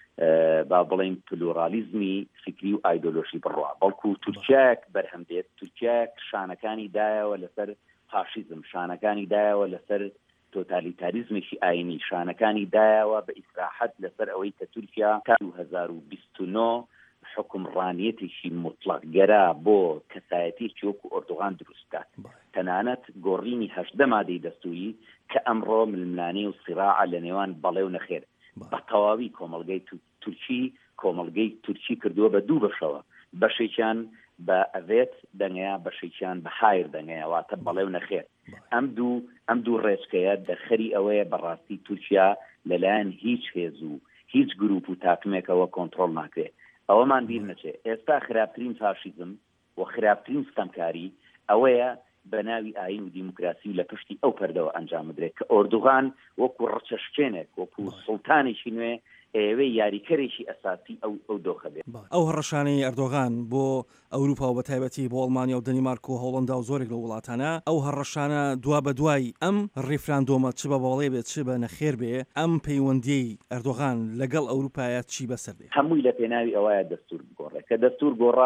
با بڵێن پلورالیزمی فکری و ئایدۆلۆژی بڕوا بەڵکو تورکیاک بەرهەم دێت تورکیاک شانەکانی دایەوە لەسەر فاشیزم شانەکانی دایەوە لەسەر تۆتالیتاریزمێکی ئاینی شانەکانی دایەوە بە ئیسراحەت لەسەر ئەوەی کە تورکیا تا دوو هەزار و بیست و نۆ حکومڕانیەتێکی مطلقگەرا بۆ کەسایەتێکی وەکو ئۆردۆغان دروستکات تەنانەت گۆڕینی هەژدە مادەی دەستوری کە ئەمڕۆ ململانەی و سیراعە لە نێوان بەڵێ و نەخێر بە تەواوی کۆمەڵگەی تورکی کۆمەڵگەی تورکی کردووە بە دوو بەشەوە بەشێکیان بە ئەڤێت دەنگەیە بەشێکیان بە هایر دەنگەیە واتە بەڵێ و نەخێر ئەم دوو ئەم دوو ڕێچکەیە دەرخەری ئەوەیە بەڕاستی تورکیا لەلایەن هیچ هێز و هیچ گروپ و تاکمێکەوە کۆنتڕۆڵ ناکرێت ئەوەمان بیر نەچێت ئێستا خراپترین فاشیزم و خراپترین ستەمکاری ئەوەیە بە ناوی ئاین و دیموکراسی و لە پشتی ئەو پەردەوە ئەنجام بدرێت کە ئۆردوغان وەکو ڕەچەشکێنێک وەکو سوڵتانێکی نوێ ئێوەی یاریکەرێکی ئەساسی ئەو ئەو دۆخە بێت ئەو هەڕەشانەی ئەردۆغان بۆ ئەوروپا و بە تایبەتی بۆ ئەڵمانیا و دەنیمارک و هۆڵەندا و زۆرێک لە وڵاتانە ئەو هەڕەشانە دوا بە دوای ئەم ڕیفراندۆمە چ بە بەڵێ بێت چ بە نەخێر بێ ئەم پەیوەندیی ئەردۆغان لەگەڵ ئەوروپایە چی بەسەر بێت هەمووی لە پێناوی ئەوەیە دەستور بگۆڕێت کە دەستور گۆڕا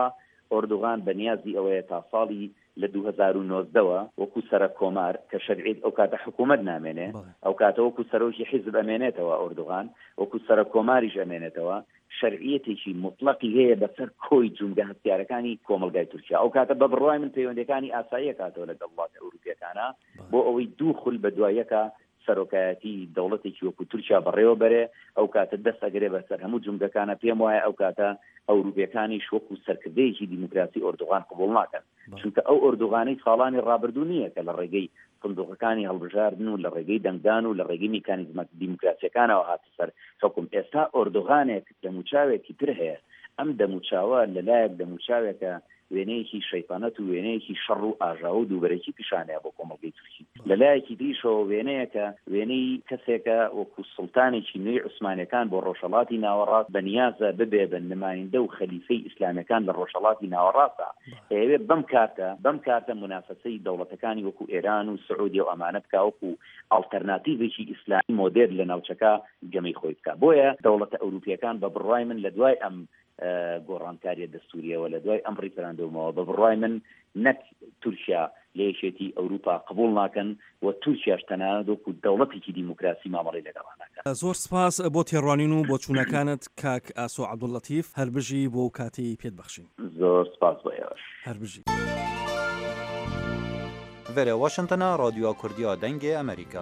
ئۆردوغان بەنیازی ئەوەیە تا ساڵی لە دوو هەزار و نۆزدەوە وەکو سەرە کۆمار کە شەرعیت ئەو کاتە حکوومەت نامێنێ ئەو کاتە وەکو سەرۆکی حیزب ئەمێنێتەوە ئۆردوغان وەکو سەرە کۆماریش ئەمێنێتەوە شەرعیەتێکی مطلقی هەیە بەسەر کۆی جومگە هەستیارەکانی کۆمەلگای تورکیا ئەو کاتە بە بڕوای من پەیوەندەکانی ئاسایی کاتەوە لەگەڵ وڵاتە ئەوروپیەکانە بۆ ئەوەی دوو خول بە دوایەکە سەرۆکایەتی دەوڵەتێکی وەکو تورکیا بەڕێوە بەرێ ئەو کاتە دەست ئەگرێ بەسەر هەموو جومگەکانە پێم وایە ئەو کاتە ئەوروپیەکانیش وەکو سەرکردەیەکی دیموکراسی ئۆردوغان قبوڵ ناکەن چونکە ئەو ئۆردوغانەی ساڵانی ڕابردوو نییە کە لە ڕێگەی سندوقەکانی هەڵبژاردن و لە ڕێگەی دەنگدان و لە ڕێگەی میکانیزمە دیموکراسیەکانەوە هاتە سەر حکم ئێستا ئۆردوغانێک دەموچاوێکی تر هەیە ئەم دەموچاوە لەلایەک دەموچاوێکە وێنەیەکی شەیطانەت و وێنەیەکی شەڕ و ئاژاو و دووبەرێکی پیشانەیە بۆ کۆمەڵگەی تورکی لەلایەکی دیشەوە وێنەیەکە وێنەی کەسێکە وەکو سوڵتانێکی نوێی عوسمانیەکان بۆ ڕۆژهەڵاتی ناوەڕاست بەنیازە ببێ بە نمایندە و خەلیفەی ئیسلامیەکان لە ڕۆژهەڵاتی ناوەڕاستە ئەوێ بەم کارتە بەم کارتە منافەسەی دەوڵەتەکانی وەکو ئێران و سعودی و ئەمانە بکا وەکو ئالتەرناتیڤێکی ئیسلامی مۆدێر لە ناوچەکە گەمەی خۆی بکە بۆیە دەوڵەتە ئەوروپیەکان بە بڕوای من لە دوای ئەم گۆڕانکاریە دەستوریەوە لە دوای ئەم ڕیفرەندۆمەوە بە بڕوای من نەک تورکیا لە یەکێتی ئەوروپا قبوڵ ناکەن و تورکیاش تەنانەت وەکو دەوڵەتێکی دیموکراسی مامەڵەی لەگەڵانەکە. زۆر سپاس بۆ تێڕوانین و بۆ چوونەکانت کاک ئاسۆ عەبدوڵەتیف هەربژی بۆ کاتی پێت بەخشین. زۆر سپاس بۆ ئێوەش هەربژی. ڤێرە واشنگتنە رادیۆ کوردیا دەنگێ ئەمریکا.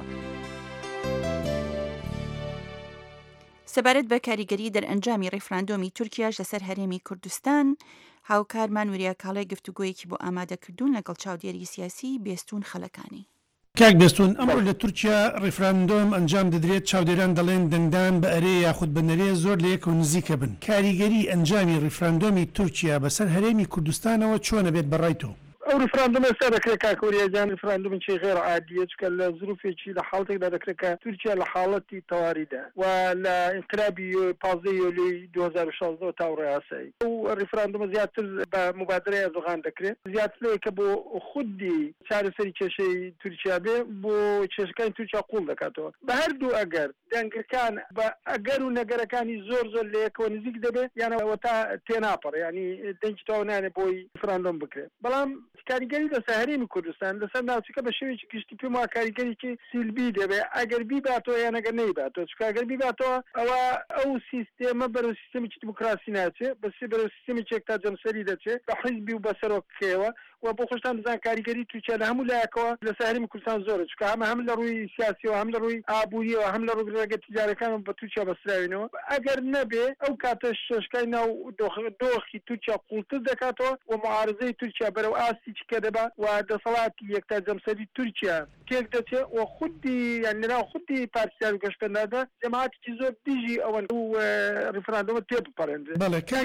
سەبارەت بە کاریگەری دەرئەنجامی ڕێفراندۆمی تورکیاش لەسەر هەرێمی کوردستان هاوکارمان وریە کاڵی گفتوگۆیەکی بۆ ئامادەکردوون لەگەڵ چاودێری سیاسی بێستون خەلەکانی. کاک بێستون ئەمڕۆ لە تورکیا ڕێفراندۆم ئەنجام دەدرێت چاودێران دەڵێن دەنگدان بە ئەرێ یاخود بەنەرێ زۆر لە یەک و نزیکە بن. کاریگەری ئەنجامی ڕێفراندۆمی تورکیا بەسەر هەرێمی کوردستانەوە چۆنە بێت بەڕای تۆ؟ ئەو ریفراندۆم ئێستا دەکرێت کاکۆریاجان ریفراندۆمێکی غێر عادیە چکە لە ظروفێکی لە حاڵەتێکدا دەکرێت کە تورکیا لە حاڵەتی تەواریدا و لە ئینقلابی پازدەی یۆلێی دوو هەزار و شازدە تا ڕێیاسایی ئەو ریفراندۆمە زیاتر بە مبادرەی ئەردۆغان دەکرێت زیاتر لەوەی کە بۆ خودی چارەسەری کێشەی تورکیا بێ بۆ کێشەکانی تورکیا قوڵ دەکاتەوە بە هەردوو ئەگەر دەنگەکان بە ئەگەر و نەگەرەکانی زۆر زۆر لە یەکەوە نزیک دەبێت یانەوە تا تێناپەڕ ینی دەنگی تاو نانێ بۆی ریفراندۆم بکرێت بەڵام کاریگەری لەسەر هەرێمی کوردستان لەسەر ناوچەکە بە شێوەیەکی گشتی پێم وایە کاریگەریی سیلبی دەبێت ئەگەر بیباتەوە یان ئەگەر نەیباتەوە چکە ئەگەر بیباتەوە ئەوە ئەو سیستێمە بەرەو سیستەمێکی دیموکراسی ناچێت بەسێ بەرەو سیستەمێکی یەکتا جەمسەری دەچێت بە حیزبی و بەسەرۆکەوە و بۆ خۆشتان بزان کاریگەری تورکیا لە هەموو لایەکەوە لەسەر هەرێمی کوردستان زۆرە چکە هەمە هەم لە ڕووی سیاسیەوە هەم لە ڕووی ئابووریەوە هەم لە ڕووی ڕێگە تیجارەکان بە تورکیا بەسراوینەوە ئەگەر نەبێ ئەو کاتە شەشکای ناو دۆخی تورکیا قوڵتر دەکاتەوە و معارزەی تورکیا بەرەو ئاستی چکە دەبات و دەسەڵاتی یەکتا جەمسەری تورکیا تێک دەچێت و خودی یان لەناو خودی پارتیار و گەشتەنادا جەماعەتێکی زۆر دژی ئەوەن و ریفراندۆمە تێبپەڕێنرێت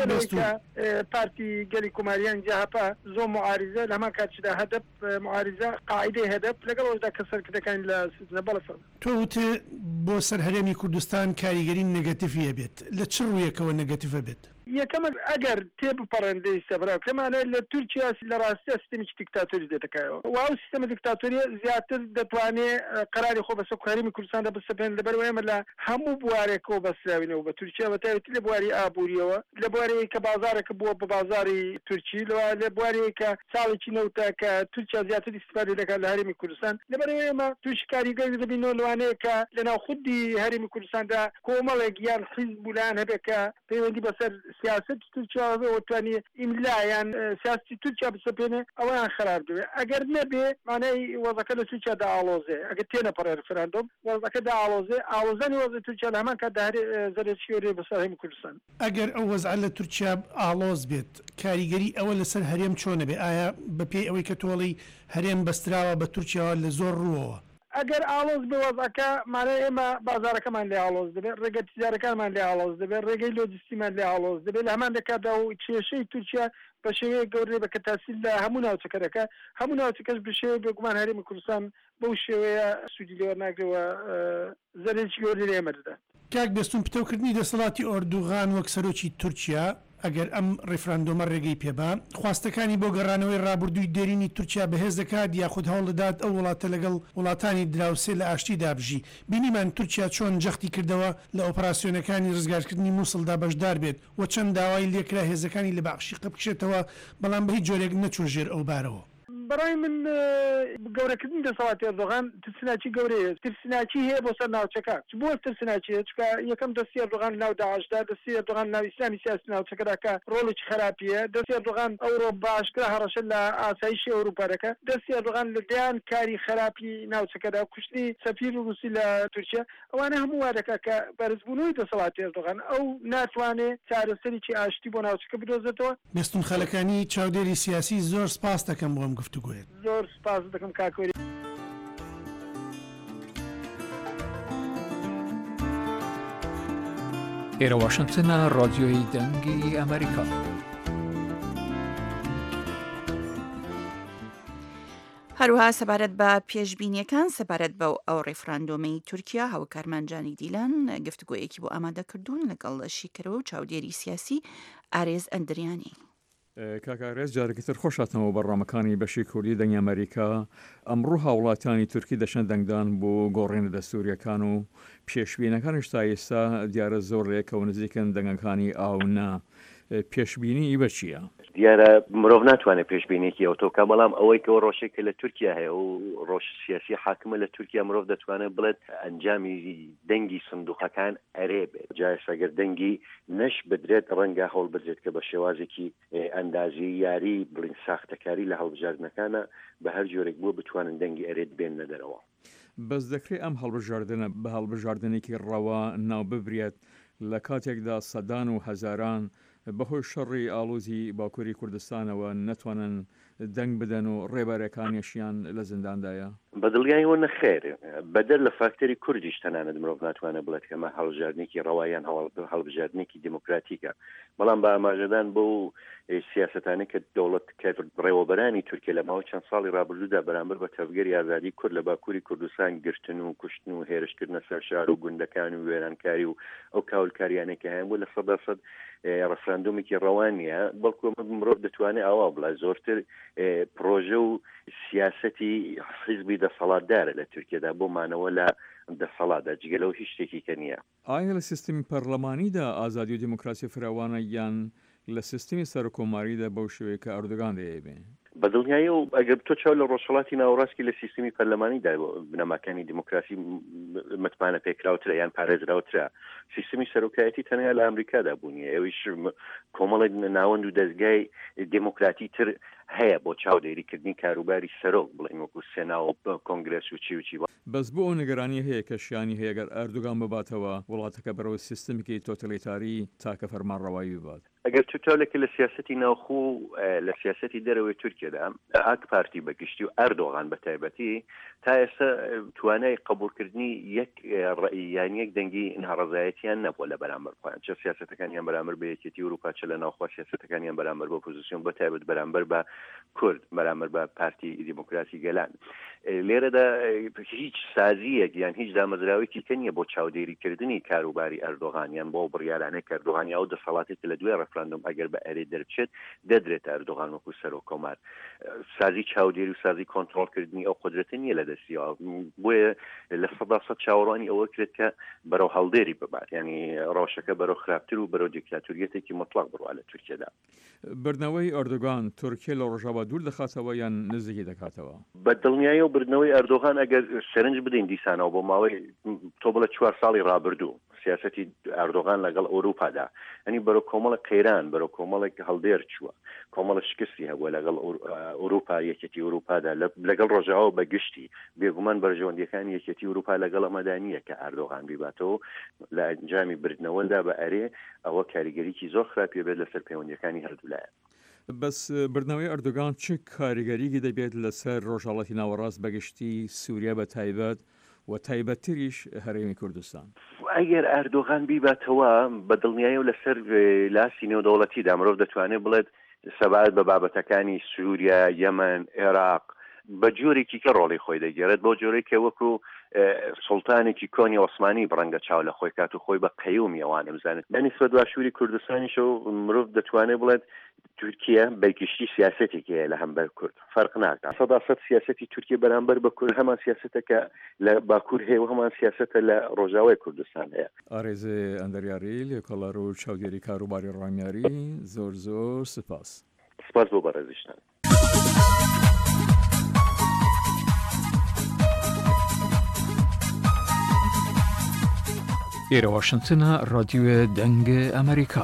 پارتی گەلی کوماریان جاهاپا زۆر معارزە لە هەمان کاتیدا هەدەف معارزە قاعدەی هەدەف لەگەڵ ئەوەشدا کە سەرکردەکانی لە سیستمە بەڵەفڕ تۆ وتە بۆ سەر هەرێمی کوردستان کاریگەری نەگەتیڤە بێت لە چ ڕوویەکەوە نەگەتیڤە بێت؟ یەکەمە ئەگەر تێبپەڕێندەی سەبرا کەمانە لە تورکیا لە ڕاستە سیستەمێکی دیکتاتۆری دێتەکایەوە و ئەو سیستەمە دیکتاتۆریە زیاتر دەتوانێت قەراری خۆ بەسەر هەرێمی کوردستاندا بسەپێن لەبەرەوە ئێمە لە هەموو بوارێکەوە بەسراوینەوە بە تورکیا بەتایبەتی لە بواری ئابووریەوە لە بوارەوەی کە بازارێکە بووە بە بازاری تورکی لە بوارەوەی کە ساڵێکی نەوتە کە تورکیا زیاتر ئیستیفادە دەکات لە هەرێمی کوردستان لەبەرەوە ئێمە تووشی کاریگەری دەبینەوە لەوانەیە کە لەناو خودی هەرێمی کوردستاندا کۆمەڵێک یان حیزب بولان هەبێت کە پەیوەندی بەسەر سیاست تورکیا وتوانی ئیملا یان سیاسی تورکیا بسەپێنێ ئەوەیان خراب دەبێت ئەگەر نەبێ مانای وەزەکە لە تورکیا داڵۆزێ ئەگەر تێنەپەڕێ ریفراندۆم وەزەکە داڵۆزێ ئاڵۆزانی وەزە تورکیا لە هەمان کات زەرێکی وەرێ بەسەر هەرێمی کوردستان ئەگەر ئەو وەزعە لە تورکیا ئاڵۆز بێت کاریگەری ئەوە لەسەر هەرێم چۆنە بێ ئایا بەپێی ئەوەی کە تۆڵی هەرێم بەستراوە بە تورکیاوە لە زۆر ڕووەوە ئەگەر ئاڵۆز بە وەزەکە مانای ئێمە بازارەکەمان لێ ئاڵۆز دەبێت ڕێگە تیجارەکانمان لێ ئاڵۆز دەبێت ڕێگەی لۆجستیمان لێ ئاڵۆز دەبێت لە هەمان دەکاتدا و کێشەی تورکیا بە شێوەیە گەورەی بە کە تاسیل لە هەموو ناوچەکەرەکە هەموو ناوچەکەش بشێوە بێگومان هەرێمی کوردستان بەو شێوەیە سوودی لێوە ناگرەوە زەرێکی گەوری لێمە دەدا. کاک بێستون پتەوکردنی دەسەڵاتی ئۆردوغان وەک سەرۆکی تورکیا ئەگەر ئەم ڕێفراندۆمە ڕێگەی پێبا خواستەکانی بۆ گەڕانەوەی ڕابردووی دێرینی تورکیا بەهێز دەکات یاخود هەوڵ دەدات ئەو وڵاتە لەگەڵ وڵاتانی دراوسێ لە ئاشتی دابژی بینیمان تورکیا چۆن جەختی کردەوە لە ئۆپراسیۆنەکانی ڕزگارکردنی مووسڵدا بەشدار بێت و چەند داوای لێکرا هێزەکانی لە بەخشی قبکشێتەوە بەڵام بە هیچ جۆرێک نەچوە ژێر ئەو بارەوە. بەڕای من گەورەکردنی دەسەڵاتی ئەردۆغان ترسناچی گەورەیە ترسناچی هەیە بۆ سەر ناوچەکە بۆ ترسناچی چکە یەکەم دەستی ئەردۆغان ناو داعشدا دەستی ئەردۆغان ناو ئیسلامی سیاسی ناوچەکەداکە ڕۆڵێکی خراپیە دەستی ئەردۆغان ئەوڕۆ باشکرا هەڕەشە لە ئاسایشی ئەوروپارەکە دەستی ئەردۆغان لە دیان کاری خراپی ناوچەکەدا کوشتنی سەفیر رووسی لە تورکیا ئەوانە هەموو وا دەکات کە بەرزبوونەوەی دەسەڵاتی ئەردۆغان ئەو ناتوانێت چارەسەرێکی ئاشتی بۆ ناوچەکە بدۆزێتەوە. بێستون خەلەکانی چاودێری سیاسی زۆر سپاس دەکەم بۆ ئەم گفتوگوێت. زۆر سپاس دەکەم کاکۆری. ئێرە واشنگتنە ڕادیۆی دەنگی ئەمریکا. هەروها سەبارەت بە پێشبینیەکان سەبارەت بە ئەو ڕێفراندۆمەی تورکیا هاوکارمانجانی دیلان گفتگۆیەکی بۆ ئامادەکردوون لەگەڵ شیکەرەوە و چاودێری سیاسی ئارێز ئەندریانی. کاکارێز جارێکتر خۆشاتەوە بەڕامەکانی بەشی کوردی دەنگی ئەمریکا ئەمڕۆ هاوڵاتانی تورکی دەشەن دەنگدان بۆ گۆڕێنە دەستوریەکان و پێشبینەکانش تا ئێستا دیارە زۆر ڕێکە و نزیکن دەنگەکانی ئاونا پێشبینی بە چییە؟ دیارە مرۆڤ ناتوانێت پێشبینێکی ئەوتۆکە بەڵام ئەوەی کە ڕۆژێکە لە تورکیا هەیە و ڕۆژ سیاسی حاکمە لە تورکیا مرۆڤ دەتوانێت بڵێت ئەنجامی دەنگی سندوقەکان ئەرێ بێت جایس ئەگەر دەنگی نەش بدرێت ڕەنگە هەوڵ بزرێت کە بە شێوازێکی ئەندازی یاری بڵین ساختەکاری لە هەڵبژاردنەکانە بە هەر جۆرێک بووە بتوانن دەنگی ئەرێت بێنە دەرەوە. بەس دەکرێت ئەم هەڵبژاردنە بە هەڵبژاردنێکی ڕەوا ناو ببرێت لە کاتێکدا سەدان و هەزاران بەهۆی شەڕی ئاڵوزی باکووری کوردستانەوە نەتوانن دەنگ بدەن و ڕێبارەکانیشیان لە زینداندایە. بەدڵیانەوە نەخێر بەدەر لە فاکتەری کوردیش تەنانەت مرۆڤ ناتوانێت بڵێت کەمە هەڵبژاردنێکی ڕەوایان هەڵبژاردنێکی دیموکراتیکە بەڵام بە ئاماژەدان بۆ سیاسەتانی کە دەوڵەت کرد ڕێوەبەرانی تورکیا لە ماوەی چەند ساڵی ڕابردوودا بەرامبەر بە تەڤگەری ئازادی کورد لە باکووری کوردستان گرتن و کوشتن و هێرشکردنە سەر شار و گوندەکان و وێرانکاری و ئەو کاولکاریانێکە هەیە بۆ لە سەدا سەد ڕفراندۆمێکی ڕەوانیە بەڵکو مرۆڤ دەتوانێت ئەوە بڵێ زۆرتر پرۆژە و سیاسەتی حیزبی دەسەڵاتدارە لە تورکیادا بۆ مانەوە لە دەسەڵاتدا جگەلەوە هیچ شتێکی کە نییە. ئایا لە سیستمی پەرلەمانیدا ئازادی و دیموکراسی فراوانە یان لە سیستمی سەرکۆماریدا بەو شێوەیە کە ئەردۆغان دەیەبێ؟ بەدڵنیایی و ئەگەر تۆ چاو لە ڕۆژهەڵاتی ناوەڕاستی لە سیستمی پەرلەمانیدا بنەماکانی دیموکراسی متمانە پێکراوترە یان پارێزراوترە سیستمی سەرۆکایەتی تەنیا لە ئەمریکادا بوونیە ئەویش کۆمەڵێک ناوەند و دەستگای دیموکراتی تر هەیە بۆ چاودێریکردنی کاروباری سەرۆک بڵێن وەکو سێنا و کۆنگرس و چی و چی. بەس بۆ ئەو نیگەرانی هەیە کە شیانی هەیە گەر ئەردوغان بباتەوە وڵاتەکە بەرەوە سیستمێکی تۆتەلیتاری تاکە فەرمانڕەوایی ببات. ئەگەر توتالێکی لە سیاسەتی ناوخۆ لە سیاسەتی دەرەوەی تورکیادا ئاک پارتی بەگشتی و ئەردۆغان بە تایبەتی تا ئێستا توانای قبولکردنی یەک ڕەییان یەک دەنگی هەڕەزایەتیان نەبووە لە بەرامبەر خۆیان چه سیاسەتەکانیان بەرامبەر بە یەکێتی ئەوروپا چ لە ناوخوا سیاسەتەکانیان بەرامبەر بە ئۆپۆزیسیۆن بە تایبەت بەرامبەر بە کورد بەرامبەر بە پارتی دیموکراسی گەلان. لێرەدا هیچ سازیەک یان هیچ دامەزراوێکی کە نییە بۆ چاودێریکردنی کاروباری ئەردۆغانیان بۆ بڕیارانەی کردوغانی ئەو دەسەڵاتێک لە دوێ ڕفراندۆم ئەگەر بە ئەرێ دەربچێت دەدرێت ئەردۆغان وەکو سەرۆکۆمار سازی چاودێری و سازی کۆنتڕۆڵکردنی ئەو قودرەتە نییە لە دەستیەوە بۆیە لە سەدا سەد چاوەڕوانی ئەوە کرێت کە بەرەو هەڵدێری ببات ینی ڕۆژەکە بەرەو خراپتر و بەرەو دیکتاتوریەتێکی مطلق بڕوا لە تورکیادا. بردنەوەی ئەردۆغان تورکیا لە ڕۆژاوا دوور دەخاتەوە یان نزیکی دەکاتەوە؟ بەدڵنیایی و بردنەوەی ئەردۆغان ئەگەر سەرنج بدەین دیسانەوە بۆ ماوەی تۆ بڵە چوار ساڵی ڕابردوو سیاسەتی ئەردۆغان لەگەڵ ئەوروپادا ئەنی بەرەو کۆمەڵە قەیران بەرەو کۆمەڵێک هەڵدێر چووە کۆمەڵە شکستی هەبووە لەگەڵ ئەوروپا یەکێتی ئەوروپادا لەگەڵ ڕۆژاوا بەگشتی بێگومان بەرژەوەندیەکانی یەکێتی ئەوروپا لەگەڵ ئەمەدانیە کە ئەردۆغان بیباتەوە لە ئەنجامی بردنەوەدا بە ئەرێ ئەوە کاریگەریکی زۆر خراپی بێت لەسەر پەیوەندیەکانی هەردوولایە. بەس بردنەوەی ئەردۆغان چ کاریگەریکی دەبێت لەسەر ڕۆژهەڵاتی ناوەڕاست بەگشتی سووریا بە تایبەت و تایبەتتریش هەرێمی کوردستان؟ ئەگەر ئەردۆغان بیباتەوە بەدڵنیایی و لەسەر لاسی نێودەوڵەتیدا مرۆڤ دەتوانێت بڵێت سەبارەت بە بابەتەکانی سووریا، یەمەن، عێراق بە جۆرێکی کە ڕۆڵی خۆی دەگێرێت بۆ جۆرێکە وەکو سڵتانێکی کۆنی عوسمانی بڕەنگە چاو لە خۆی کات و خۆی بە قەیومی ئەوانە بزانێت بەنسبەت باشووری کوردستانیشە و مرۆڤ دەتوانێت بڵێت تورکیا بەرگشتی سیاسەتێکی هەیە لە هەمبەر کورد فەرق ناکات سەدا سەد سیاسەتی تورکیا بەرامبەر بە کورد هەمان سیاسەتەکە لە باکوور هەیە و هەمان سیاسەتە لە ڕۆژاوای کوردستان هەیە. ئارێزێ ئەندەریاری لێکۆڵەر و چاودێری کاروباری ڕامیاری زۆر زۆر سپاس. سپاس بۆ بەڕێزیشتان. ئێرە واشنگتنە ڕادیۆ دەنگە ئەمریکا.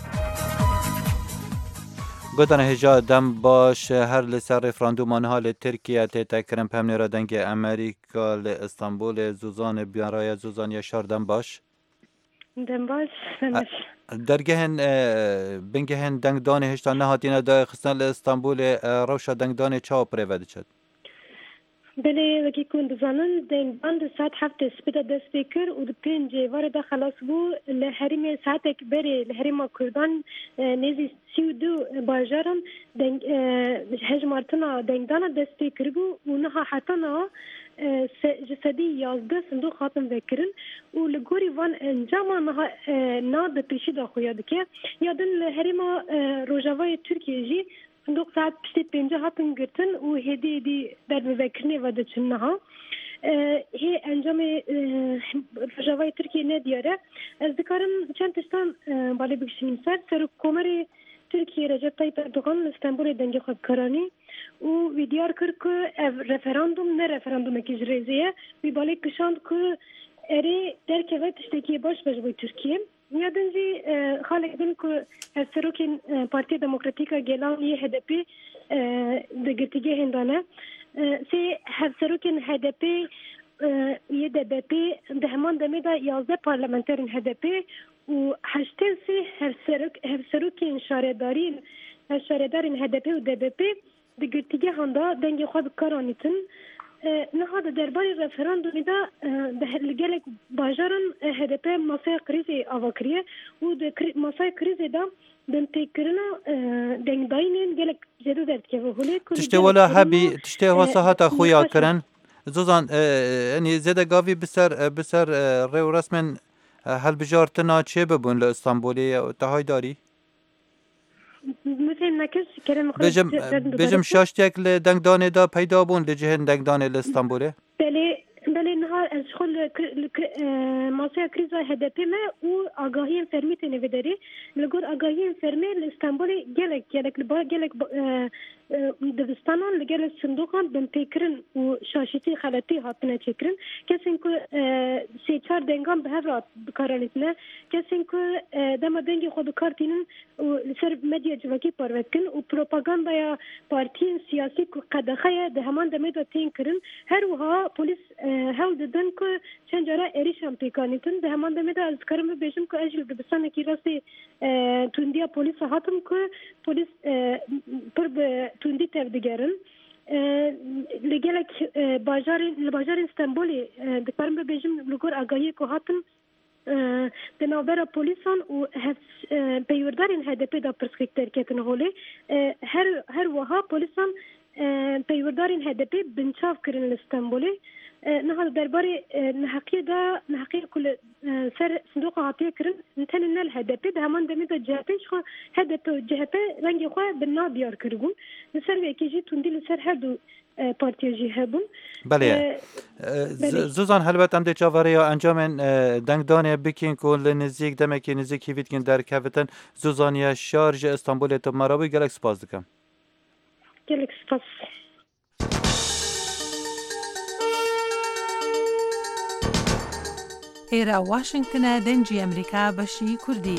گوتن هجا دم باش هر لسر رفراندومان حال ترکیه تیتکرم پمنیرا دنگ امریکا ل استانبول زوزان بیارای زوزان یشار دم باش دم باش درگهن بنگهن دنگ دان هشتا نهاتینا دا خستان ل استانبول روشا دنگ دان چاو پریوید شد بله وکی کن دزانن دنگ باند ساعت هفته سپیده دست بکر و دپین جوار دا خلاص بو لحریم ساعت اکبری لحریم کردان نیزی سی و دو باجارم دنگ هجمارتنا دنگ دانا دست بکر بو و نها حتنا جسدی یازده صندوق خاتم بکرن و لگوری وان انجاما نها ناد پیشی دا خویا دکه یادن لحریم روجاوای ترکیه جی صندوق ساعت پشتی پنجه هاتن گرتن و هدی دی در بذکرنی و دچنها هی انجام روجاوای ترکیه ندیاره از دکارم چند تشتان بالی بکشیم سر سر کومر ترکیه رجب طیب اردوغان استانبول دنگی خواب کرانی و ویدیار کرد که رفراندوم نه رفراندوم که جریزیه وی بالی کشاند که اری درکه و تشتکی باش باش بای ترکیه یادنجی خالق دن که از سروکین پارتی دموکراتیکا گلان یه هدپی دگرتیگه هندانه سی هف سروکین هدپی یه دبپی ده همان دمی دا یازده پارلمنترین هدپی و هشتن سی هف سروکین شاردارین شاردارین هدپی و دبپی دگرتیگه هندا دنگ خواب کارانیتن نه هذا درباري رفراندومي دا لجلك باجرن هدف مساء كريزي أفكرية ود مساء كريزي دا بنتكرنا دين داينين جلك جدو درت كيف هولي تشتي ولا هبي تشتي وصاحات أخويا كرن زوزان يعني زيادة قافي بسر بسر ريو رسمن هل بجارتنا چه ببون لإسطنبولي تهاي داري مثل نکش کرم بجم بجم شاشتیک ل دنگدانه دا پیدا بون لجهن دنگدانه ل استانبوله بله بله نهار از خل ماسه کریزا هدپی ما و آگاهی فرمی تنویداری لگور آگاهی فرمی ل استانبول گلک گلک لبا گلک دبستانان لگل صندوقان بن پیکرن و شاشتی خلطی هاتنه چکرن کسین که سی چار دنگان به هر بکارانیتنه کسین که دم دنگی خود کارتینن و سر مدیا جواکی پروت کن و پروپاگاندا پارتین سیاسی که قدخه ده همان دمه دا تین کرن هر وها پلیس هول ددن که چند جارا اریشان پیکانیتن ده همان دمه دا از کرم بیشم که اجل دبستان کی راستی توندیا پلیس هاتم که پلیس پر توندی تفدیگرن لگلک باجار باجار استانبولی دکارم بیشم لگور آگاهی که هاتم بنابرای پلیسان و پیوردارین هدپی دا پرسکریکتر کتن هولی هر هر وها پلیسان پیوردارین هدپی بنچاف کرن استانبولی نهار درباره نحقیه دا نحقیه کل سر صندوق عاطیه کرن نتن نل هدپی ده همان دمی دا جهتش خو هدپ جهت رنگی خو بنا بیار کرگون لسر ویکیجی توندی لسر هر دو پارتی جی هبون بله زوزان هلبت ام ده چاوره انجام دنگدانه بکین کن لنزیک دمکی نزیکی ویدکن در کفتن زوزانیا شارج استانبول تو مرابی گلک سپاس دکم گلک سپاس ئێرە واشنگتنە دەنجی ئەمریکا بەشی کوردی.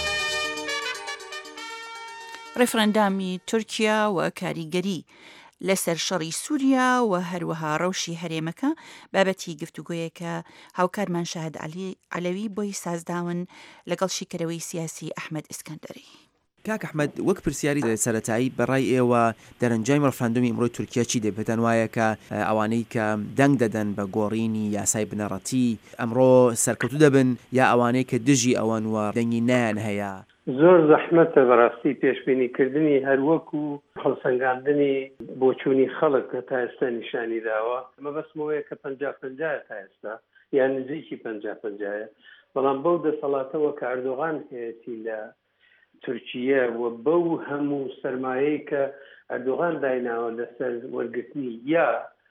ڕێفرەندامی تورکیا و کاریگەری لەسەر شەڕی سووریا و هەروەها ڕەوشی هەرێمەکە بابەتی گفتوگۆیەکە هاوکارمان شاهد عەلەوی بۆی سازداون لەگەڵ شیکەرەوەی سیاسی ئەحمەد ئیسکەندەری. کاک ئەحمەد وەک پرسیاری سەرەتایی بەڕای ئێوە دەرەنجامی ڕەفراندۆمی ئەمڕۆی تورکیا چی دەبێتەن وایە کە ئەوانەی کە دەنگ دەدەن بە گۆڕینی یاسای بنەڕەتی ئەمڕۆ سەرکەوتو دەبن یا ئەوانەی کە دژی ئەوەن وە دەنگی نایان هەیە زۆر زەحمەتە بەڕاستی پێشبینیکردنی هەروەکو هەڵسەنگاندنی بۆچوونی خەڵک کە تا ئێستا نیشانی داوە مەبەستمەوەیە کە پەنجا پەنجایە تا ئێستا یان نزیکی پەنجا پەنجایە بەڵام بەو دەسەڵاتەوە کە ئەردۆغان هەیەی لە تورکیە و بەو هەموو سەرمایەی کە ئەردۆغان دایناوە لەسەر وەرگرتنی یا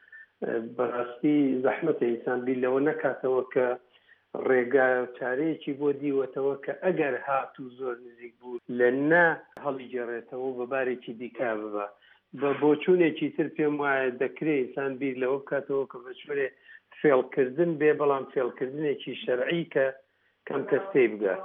بەڕاستی زەحمەتە ئینسان بیر لەوە نەکاتەوە کە ڕێگا چارەیەکی بۆ دیوەتەوە کە ئەگەر هات و زۆر نزیک بوو لە نا هەڵی گێڕێتەوە بە بارێکی دیکا ببە بە بۆچوونێکی تر پێم وایە دەکرێت ئینسان بیر لەوە بکاتەوە کە بە شوێ فێڵکردن بێ بەڵام فێڵکردنێکی شەرعی کە کەم کەس تێ بگات.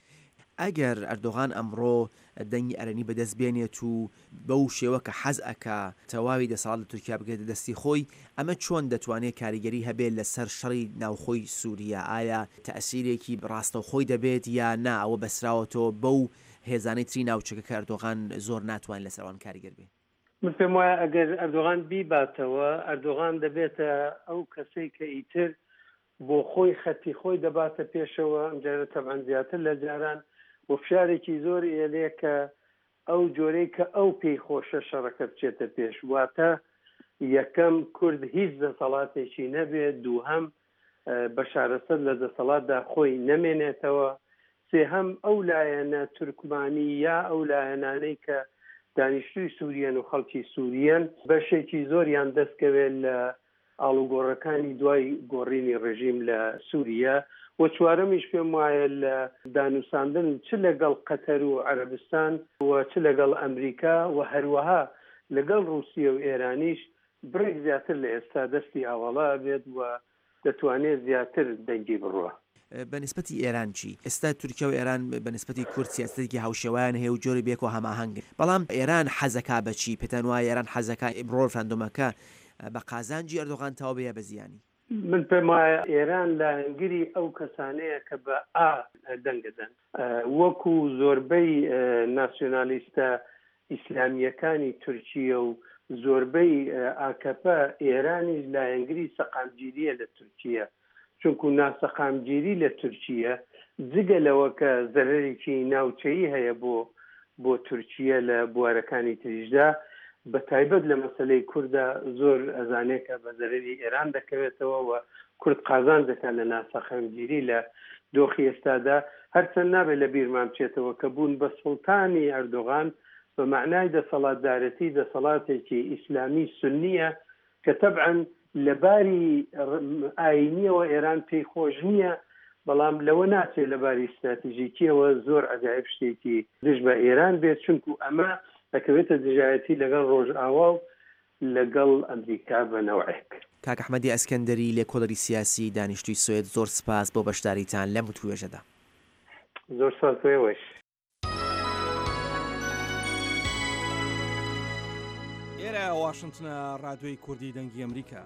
ئەگەر ئەردۆغان ئەمڕۆ دەنگی ئەرەنی بەدەست بێنێت و بەو شێوە کە حەز ئەکا تەواوی دەسەڵات لە تورکیا بگرێتە دەستی خۆی ئەمە چۆن دەتوانێت کاریگەری هەبێت لەسەر شەڕی ناوخۆی سووریا؟ ئایا تەئسیرێکی ڕاستەوخۆی دەبێت یا نا ئەوە بەسراوەتەوە بەو هێزانەی تری ناوچەکە کە ئەردۆغان زۆر ناتوانێت لەسەروان کاریگەر بێت؟ من پێم وایە ئەگەر ئەردۆغان بیباتەوە ئەردۆغان دەبێتە ئەو کەسەی کە ئیتر بۆ خۆی خەتی خۆی دەباتە پێشەوە ئەمجارە تەبعەن زیاتر لە جاران و فشارێکی زۆر ئێلێ کە ئەو جۆرەی کە ئەو پێی خۆشە شەڕەکە بچێتە پێش واتە یەکەم کورد هیچ دەسەڵاتێکی نەبێت دووهەم بەشارەسەد لە دەسەڵاتدا خۆی نەمێنێتەوە سێهەم ئەو لایەنە تورکمانی یا ئەو لایەنانەی کە دانیشتووی سووریەن و خەڵکی سووریەن بەشێکی زۆریان دەستکەوێت لە ئاڵوگۆڕەکانی دوای گۆڕینی ڕژیم لە سووریا و چوارەمیش پێم وایە لە دانووساندن چ لەگەڵ قەتەر و عەرەبستان و چ لەگەڵ ئەمریکا و هەروەها لەگەڵ رووسیا و ئێرانیش بڕێک زیاتر لە ئێستا دەستی ئاوەڵا بێت و دەتوانێت زیاتر دەنگی بڕوە. بەنسبەتی ئێران چی؟ ئێستا تورکیا و ئێران بەنسبەتی کورد سیاسەتێکی هاوشێوایان هەیە و جۆری بێک و هەماهەنگ بەڵام ئێران حەزەکا بەچی؟ پێتان وایە ئێران حەزەکە ئیبرۆ ڕفراندۆمەکە بە قازانجی ئەردۆغان تاوا بەیە بە زیانی؟ من پێم وایە ئێران لایەنگری ئەو کەسانەیە کە بە ئا دەنگدەن وەکو زۆربەی ناسیۆنالیستە ئیسلامیەکانی تورکیە و زۆربەی ئاکەپە ئێرانیش لایەنگری سەقامگیریە لە تورکیە چونکو ناسەقامگیری لە تورکیە جگە لەوە کە زەرەرێکی ناوچەیی هەیە بۆ بۆ تورکیە لە بوارەکانی تریشدا بە تایبەت لە مەسلەی کووردا زۆر ئەزانێکە بە زەرەری ئێران دەکەوێتەوە و کورد قازان دەکات لە ناسەخەمگیری لە دۆخی ئێستادا هەرچەند نابێت لە بیرمان بچێتەوە کە بوون بە سوڵتانی ئەردۆغان بە معنای دەسەڵاتدارەتی دەسەڵاتێکی ئیسلامی سنیە کە تەبعەن لەباری ئاینیەوە ئێران پێی خۆش نییە بەڵام لەوە ناچێت لەباری استراتیژیکیەوە زۆر عەجایب شتێکی دژ بە ئێران بێت چونکو ئەمە دەکەوێتە دژایەتی لەگەڵ ڕۆژئاوا و لەگەڵ ئەمریکا بەنەوەیەک. کاک ئەحمەدی ئەسکەندەری لێکۆڵەری سیاسی دانیشتووی سوێد زۆر سپاس بۆ بەشداریتان لەم توێژەدا. زۆر سپاس بۆیەوەش. ئێرە واشنتنە ڕادیۆی کوردی دەنگی ئەمریکا.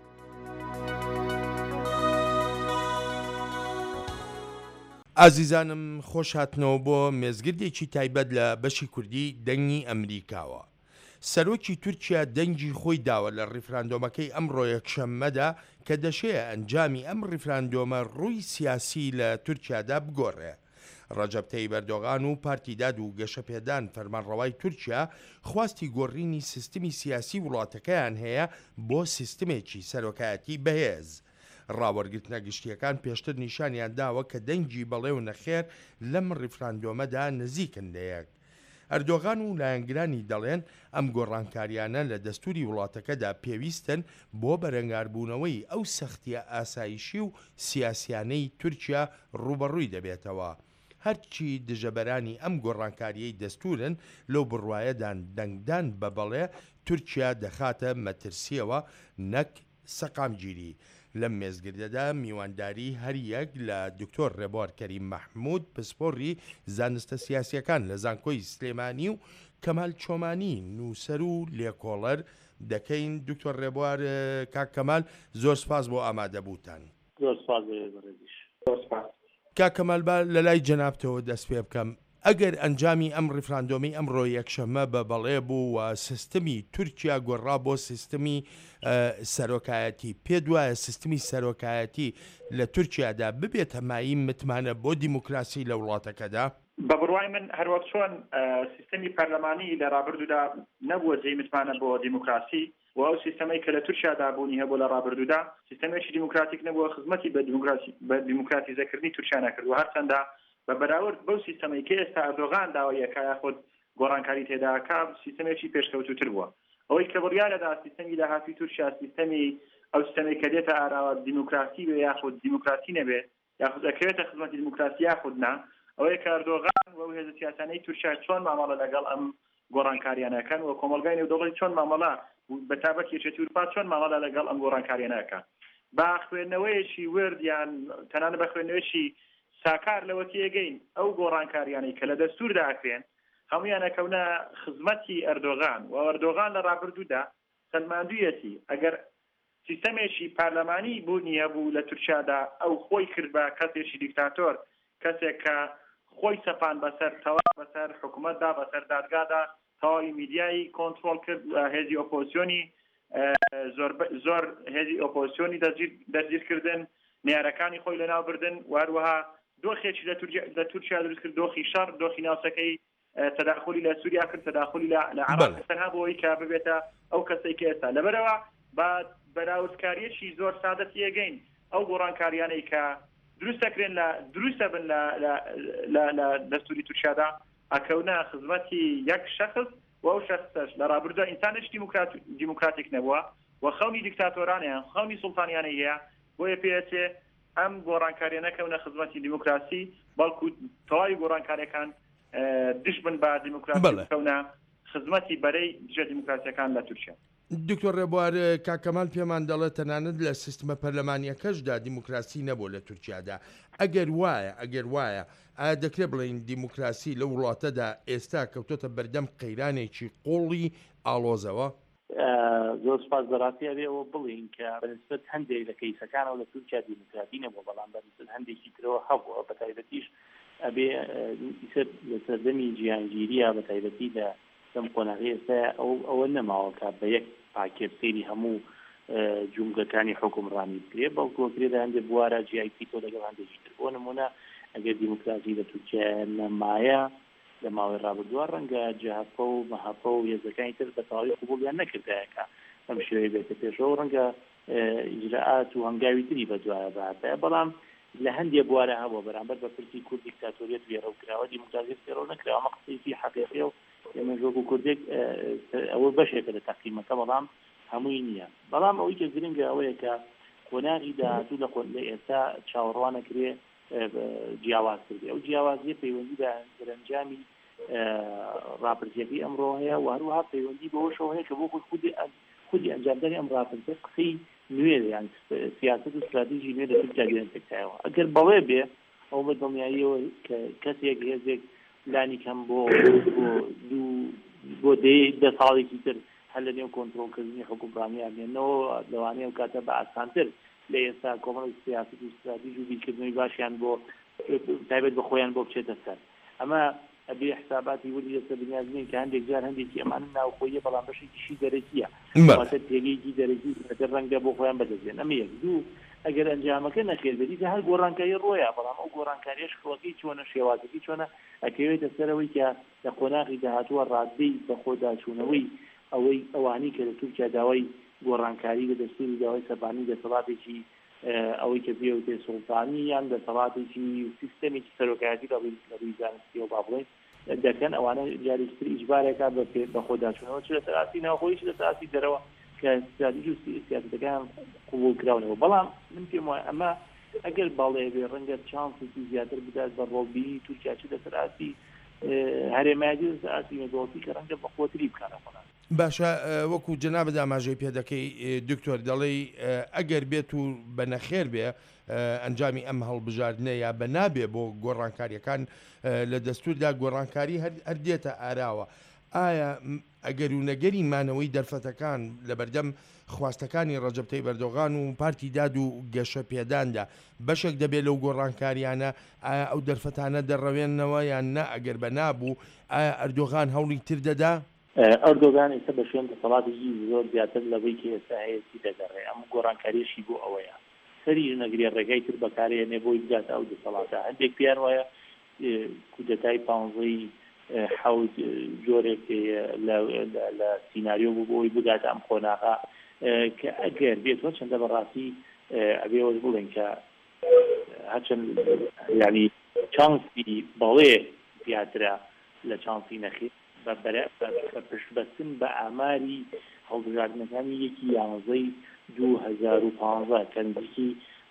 ئازیزانم خۆش هاتنەوە بۆ مێزگردێکی تایبەت لە بەشی کوردی دەنگی ئەمریکاوە. سەرۆکی تورکیا دەنگی خۆی داوە لە ڕیفراندۆمەکەی ئەمڕۆ یەکشەممەدا کە دەشەیە ئەنجامی ئەم ڕیفراندۆمە ڕووی سیاسی لە تورکیادا بگۆڕێ. ڕەجەب تەیب ئەردۆغان و پارتیداد و گەشەپێدان فەرمانڕەوای تورکیا خواستی گۆڕینی سیستمی سیاسی وڵاتەکەیان هەیە بۆ سیستمێکی سەرۆکایەتی بەهێز. ڕاوەرگرتنە گشتیەکان پێشتر نیشانیان داوە کە دەنگی بەڵێ و نەخێر لەم ڕیفراندۆمەدا نزیکن لەیەک. ئەردۆغان و لایەنگرانی دەڵێن ئەم گۆڕانکاریانە لە دەستوری وڵاتەکەدا پێویستن بۆ بەرەنگاربوونەوەی ئەو سەختیە ئاسایشی و سیاسیانەی تورکیا ڕوبەڕووی دەبێتەوە. هەرچی دژەبەرانی ئەم گۆڕانکاریەی دەستورن لەو بڕوایەدان دەنگدان بە بەڵێ تورکیا دەخاتە مەترسیەوە نەک سەقامگیری. لەم مێزگردەدا میوانداری هەریەک لە دکتۆر ڕێبوار کەریم مەحموود پسپۆڕی زانستە سیاسیەکان لە زانکۆی سلێمانی و کەمال چۆمانی نووسەر و لێکۆڵەر دەکەین. دکتۆر ڕێبوار کاک کەمال زۆر سپاس بۆ ئامادەبووتان. زۆر سپاس. کاک کەمال با لە لای جەنابتەوە دەست پێ بکەم. ئەگەر ئەنجامی ئەم ڕیفراندۆمی ئەمڕۆ یەکشەمە بە بەڵێ بوو و سیستمی تورکیا گۆڕا بۆ سیستمی سەرۆکایەتی، پێ وایە سیستمی سەرۆکایەتی لە تورکیادا ببێت هەمایی متمانە بۆ دیموکراسی لە وڵاتەکەدا؟ بە بڕوای من هەروەک چۆن سیستمی پەرلەمانی لە ڕابردوودا نەبووە جێی متمانە بۆ دیموکراسی و ئەو سیستەمەی کە لە تورکیادا بوونی هەبوو لە ڕابردوودا سیستەمێکی دیموکراتیک نەبووە، خزمەتی بە دیموکراسی بە دیموکراتیزەکردنی تورکیا نەکردووە، هەرچەندە بە بەراورد بەو سیستەمەی کە ئێستا ئەردۆغان داوایەکە یاخود گۆڕانکاری تێداکە سیستەمێکی پێشکەوتوتر بووە. ئەوەی کە بڕیارەدا سیستەمی داهاتی تورکیا سیستەمی ئەو سیستەمەی کە دێتە ئاراوە دیموکراسی بێ یاخود دیموکراسی نەبێت یاخود ئەکەوێتە خزمەتی دیموکراسی یاخود نا، ئەوەیە کە ئەردۆغان و هێزە سیاسانەی تورکیا چۆن مامەڵە لەگەڵ ئەم گۆڕانکاریانەکەن و کۆمەلگای نێودەوڵەتی چۆن مامەڵە بەتابەت یەکێتی ئەوروپا چۆن مامەڵە لەگەڵ ئەم گۆڕانکاریانەکە با خوێندنەوەیەکی ورد یان تەنانە بە خوێندنەوەیەکی ساکار لەوە تێگەین ئەو گۆڕانکاریانەی کە لە دەستوردا ئەکرێن هەمویان ئەکەونە خزمەتی ئەردۆغان و ئەردۆغان لە ڕابردوودا سەلماندوویەتی ئەگەر سیستەمێکی پارلەمانی بوونی هەبوو لە تورکیادا ئەو خۆی کرد بە کەسێکی دیکتاتۆر، کەسێک کە خۆی سەپان بەسەر تەواو بەسەر حکوومەتدا بەسەر دادگادا تەواوی میدیایی کۆنتڕۆڵ کرد، هێزی ئۆپۆزیۆنی زۆر هێزی ئۆپۆزیۆنی دەرگیرکردن، نێرەکانی خۆی لەناو بردن و هەروەها دۆخێکی لە تورکیا دروست کرد، دۆخی شەڕ، دۆخی ناوچەکەی تەداخلی لە سووریا کرد، تەداخلی لە عێراق تەنها بۆەوەی کە ببێتە ئەو کەسەی کە ئێستا لەبەرەوە بە بەراوردکاریەکی زۆر سادە تێگەین ئەو گۆڕانکاریانەی کە دروست دەکرێن لە دروستە بن لە دەستوری تورکیادا ئەکەونە خزمەتی یەک شەخص و ئەو شەخصەش لە ڕابردوودا ئینسانێک دیموکراتیک نەبووە و خەونی دیکتاتۆرانیان خەونی سوڵتانیانەی هەیە، بۆیە پێچێ ئەم گۆڕانکاریە نەکەونە خزمەتی دیموکراسی بەڵکو تەواوی گۆڕانکاریەکان دش بن بە دیموکراسی بکەونە خزمەتی بەرەی دژە دیموکراسیەکان لە تورکیا. دکتۆر ڕێبوار کاکەمال پێمان دەڵێت تەنانەت لە سیستمە پەرلەمانیەکەشدا دیموکراسی نەبوو لە تورکیادا. ئەگەر وایە ئەگەر وایە ئایا دەکرێت بڵێن دیموکراسی لە وڵاتەدا ئێستا کەوتۆتە بەردەم قەیرانێکی قوڵی ئاڵۆزەوە؟ زۆر سپاس بەڕاستی ئەوە بڵین کە بەنسبەت هەندێک لە کەیسەکانەوە لە تورکیا دیموکراسی نەبووە، بەڵام بەنسبەت هەندێکی ترەوە هەبووە، بە تایبەتیش ئەبێ لە سەردەمی جیهانگیریە بە تایبەتی لە دەم قۆناغی ئێستا ئەوە نەماوە کە بە یەک پاکێت سەیری هەموو جومگەکانی حکومڕانی بکرێت، بەڵکو وەکرێت هەندێک بوارە جی آی پی تۆ لەگەڵ هەندێکی تر. بۆ نمونە ئەگەر دیموکراسی لە تورکیا نەمایە لە ماوەی ڕابردووە ڕەنگە جەهەپە و مەهەپە و هێزەکانی تر بە تەواوی قبوڵیان نەکردایەکە بەم شێوەیە بێتە پێشەوە، ڕەنگە ئیجراءات و هەنگاوی تری بەدوایە بەهاتایە، بەڵام لە هەندێک بوارە هەبووە بەرامبەر بە پرسی کورد دیکتاتۆریەت وێڕەوکراوە دیموکراسی فێڕۆ نەکراوە. ئەمە قسەیەکی حەقیقیە و ئێمە ژۆک و کوردێک ئەوە بەشێکە لە تەقییمەکە، بەڵام هەمووی نییە. بەڵام ئەوەی کە گرنگە ئەوەیە کە قۆناغی داهاتوو لە لە ئێستا چاوەڕوانەکرێ جیاواز کردی، ئەو جیاوازیە پەیوەندی بە سەرنجامی ڕاپرسیەکەی ئەمڕۆ هەیە و هەروەها پەیوەندی بەوەشەوە هەیە کە بۆ خودی خودی ئەنجامدانی ئەم ڕاپرسیە قسەی نوێ یان سیاست و استراتیژی نوێ لە تورکیا گرنگتەکایەوە. ئەگەر بەڵێ بێ ئەو بە دڵنیاییەوە کە کەسێک هێزێک لانی کەم بۆ بۆ دە ساڵێکی تر هەل لە نێو کۆنتڕۆڵکردنی حکومڕانیان بێنەوە لەوانەیە ئەو کاتە بە ئاسانتر لە ئێستا کۆمەڵی سیاست و استراتیژی و بیرکردنەوەی باشیان بۆ تایبەت بە خۆیان بۆ بچێتە سەر. ئەمە ئەبێ حساباتی وەری لەسەر بنیازنین کە هەندێک جار هەندێکی ئەمان ناوخۆیە، بەڵام بەشێکیشی دەرەکیە واتە پێگەیەکی دەرەکی ڕەنگە بۆ خۆیان بەدەستێن. ئەمە یەک دوو ئەگەر ئەنجامەکە نەخێربێتی کە هەر گۆڕانکاری ڕۆیە، بەڵام ئەو گۆڕانکاریەش خۆڵەکەی چۆنە شێوازەکەی چۆنە ئەکەوێتە سەرەوەی کە لە قۆناغی داهاتووە ڕادەی بە خۆداچوونەوەی ئەوەی ئەوانی کە لە تورکیا داوای گۆڕانکاری لە دەستوری داوای سەبانی دەسەڵاتێکی ئەوەی کە پێوتێ سوڵتانی یان دەسەڵاتێکی سیستەمێکی سەرۆکایەتی لە ڕووی زانستی و با بڵێن دەکەن، ئەوانە جارێکتر ئیجبارێکا بە خۆداچوونەوە چ لە سەراسی ناوخۆیی لە سەراسی دەرەوە کە استراتیژی و سیاسەتەکان قبوڵ کراونەوە. بەڵام من پێم وایە ئەمە ئەگەر باڵێ بێ ڕەنگە چانسێکی زیاتر بدات بە ڕۆڵبیری تورکیا چ لە سەراسی هەرێمایەتی و سەراسی نێودەوڵەتی کە ڕەنگە بەخۆتری بکانە خۆنان. باشە وەکو جەنابە داماژەی پێ دەکەی دکتۆر دەڵێ ئەگەر بێت و بە نەخێر بێ ئەنجامی ئەم هەڵبژاردنە یا بە نابێ بۆ گۆڕانکاریەکان لە دەستوردا گۆڕانکاری هەر دێتە ئاراوە. ئایا ئەگەر و نەگەری مانەوەی دەرفەتەکان لە بەردەم خواستەکانی ڕەجەب تەیب ئەردۆغان و پارتی داد و گەشە پێداندا بەشێک دەبێت لەو گۆڕانکاریانە ئایا ئەو دەرفەتانە دەڕەوێنەوە یان نە ئەگەر بە نابوو ئایا ئەردۆغان هەوڵی تر دەدا؟ ئەردۆغان ئێستا بە شوێن دەسەڵاتێکی زۆر زیاتر لەوەی کە ئێستا هەیەی دەگەڕێ ئەم گۆڕانکاریشی بۆ ئەوەیە سەری نەگرێ ڕێگای تر بەکارێنێ بۆی بگاتە ئەو دەسەڵاتە هەندێک پیان وایە کودەتای پانزەی حەوت جۆرێک لە سیناریۆ بوو بۆی بگاتە ئەم خۆناغا کە ئەگەر بێتەوە چەندە بەڕاستی ئەبێوە بڵێن کە هەرچەند ینی چانسی بەڵێ زیاترە لە چانسی نەخێت بە پشتبەستن بە ئاماری هەڵبژاردنەکانی یەکی یانزەی دوو هەزار و پانزە کەنزیکی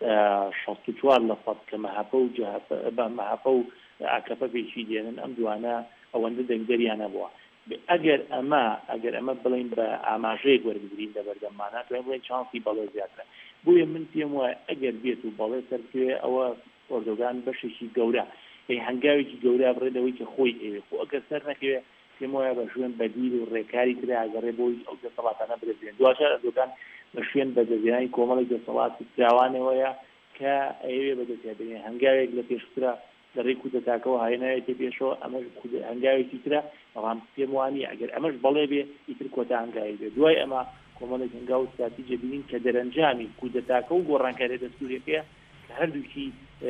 شەست و چوار لە سەد کە مەهاپە و بە مەهاپە و ئاکەپە پێشی دێنن ئەم دوانە ئەوەندە دەنگدەریانە بووە ئەگەر ئەمە ئەگەر ئەمە بڵین بە ئاماژەیەک وەربگرین لە بەردەمانە توێن بڵێن چانسی بەڵێ زیاترە بۆیە من پێم وایە ئەگەر بێت و بەڵێ سەرکوێ ئەوە ئۆردۆگان بەشێکی گەورە هەنگاوێکی گەورە بڕێنەوەی کە خۆی ئێوێ خۆ ئەگەر سەر نەکەوێ پێم وایە بە شوێن بەدیل و ڕێکاری تر ئاگەڕێ بۆی ئەو دەسەڵاتانە برێن دواشە ئەردۆگان بە شوێن بەدەستهێنانی کۆمەڵی دەسەڵاتی پیاوانەوەیە کە ئەوێ بەدەستهێنێ هەنگاوێک لە پێشترە لەڕێ کودەتاکەەوە هاێناوێتی پێشەوە ئەمەش هەنگاوێکی ترە بەڵام پێم وانی ئەگەر ئەمەش بەڵێ بێ ئیتر کۆتا هەنگاوی بێ دوای ئەمە کۆمەڵێک هەنگاو استراتیجە بینین کە دەرەنجامی کودەتاکە و گۆڕانکاری دەستوورێکەیە کە هەردووکی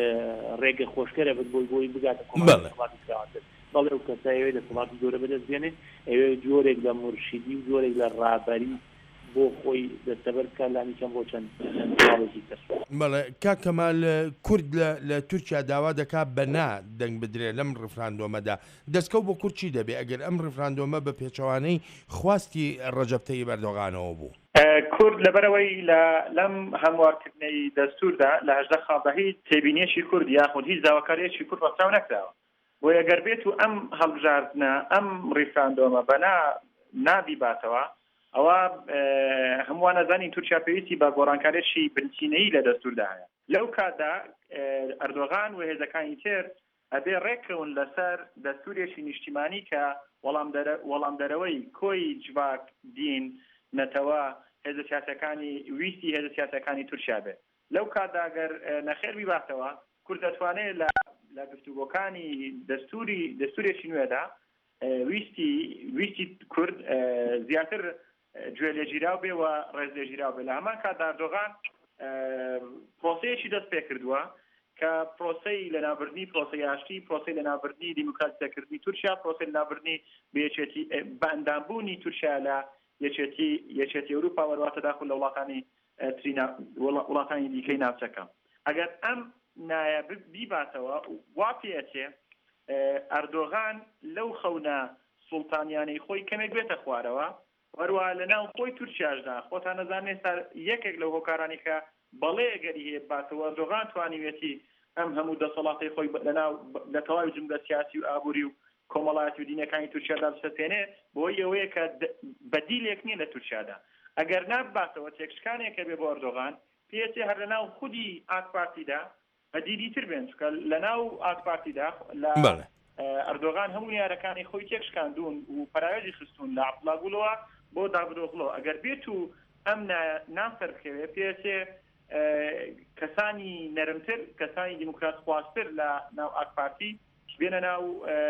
ڕێگە خۆشکەرە بێت بۆی بۆی بگاتە کۆمەڵی پیاوانتر بەڵێ ئەو کەسایەوەی دەسەڵاتی زۆرە بەدەستبێنێ ئەوێ جۆرێک لە مرشیدی و جۆرێک لە ڕابەری بۆ خۆی دەستەبەر بکە لانیکەم بۆ چەند ساڵێکی تر. بەڵێ کاک کەمال کورد لە تورکیا داوا دەکات بەنا دەنگ بدرێت لەم ڕفراندۆمەدا دەستکەوت بۆ کورد چی دەبێت ئەگەر ئەم ڕفراندۆمە بە پێچەوانەی خواستی ڕەجەب تەیب ئەردۆغانەوە بوو؟ کورد لەبەرەوەی لەم هەموارکردنەی دەستوردا لە هەژدە خاڵدا تێبینیەشی کورد یاخود هیچ داواکاریەکی کورد ڕەچاو نەکراوە بۆ ئەگەر بێت و ئەم هەڵبژاردنە ئەم ڕفراندۆمە بەنا نابیباتەوە ئەوە هەمووان نەزانین تورکیا پێویستی بە گۆڕانکاریەکی بنچینەیی لە دەستوردا هەیە لەو کاتدا ئەردۆغان و هێزەکانی تر ئەبێ ڕێککەون لەسەر دەستورێکی نیشتیمانی کە وەڵامدەرەوەی کۆی جوواک دین نەتەوە هێزە سیاسەکانی ویستی هێزە سیاسەکانی تورکیا بێت لەو کاتدا ئەگەر نەخێر بیباتەوە کورد دەتوانێت لە گفتوگۆکانی دەستوری دەستورێکی نوێدا ویستی ویستی کورد زیاتر گوێ لێگیراو بێ و ڕێز لێگیراو بێ لە هەمان کاتدا ئەردۆغان پرۆسەیەکی دەست پێ کردووە کە پرۆسەی لەناوبردنی پرۆسەی ئاشتی پرۆسەی لەناوبردنی دیموکراتیەکردنی تورکیا پرۆسەی لەناوبردنی بەیەکێتی بە ئەندامبوونی تورکیا لە یەکێتی یەکێتی ئەوروپا وەرواتە داخل لە وڵاتانی ترینا وڵاتانی دیکەی ناوچەکە ئەگەر ئەم نایە بیباتەوە وا پێچێ ئەردۆغان لەو خەونە سوڵتانیانەی خۆی کەمێک بێتە خوارەوە وەروە لەناو خۆی تورکیاشدا خۆتان نەزانێ سەر یەکێک لەو هۆکارانی کە بەڵێ ئەگەری هەیە باتەوە ئەردۆغان توانیوێتی ئەم هەموو دەسەڵاتی خۆی لەناو لە تەواوی جملە سیاسی و ئابووری و کۆمەڵایەتی و دینەکانی تورکیادا بسەتێنێ بۆی ئەوەیە کە بەدیلێک نییە لە تورکیادا ئەگەر ناباتەوە تێکشکانێکە بێ بۆ ئەردۆغان پێچێ هەر لەناو خودی ئاکپارتیدا بەدیلی تر بێن چکە لەناو ئاکپارتیدا لە ئەردۆغان هەموو یارەکانی خۆی تێکشکاندون و پەراوێژی خستون لە عەبدوڵا گوڵەوە بۆ دابدۆغڵەوە ئەگەر بێت و ئەم ناسەر بکەوێ پێچێ کەسانی نەرمتر کەسانی دیموکرات خواستتر لە ناو ئاکپارتی بێنە ناو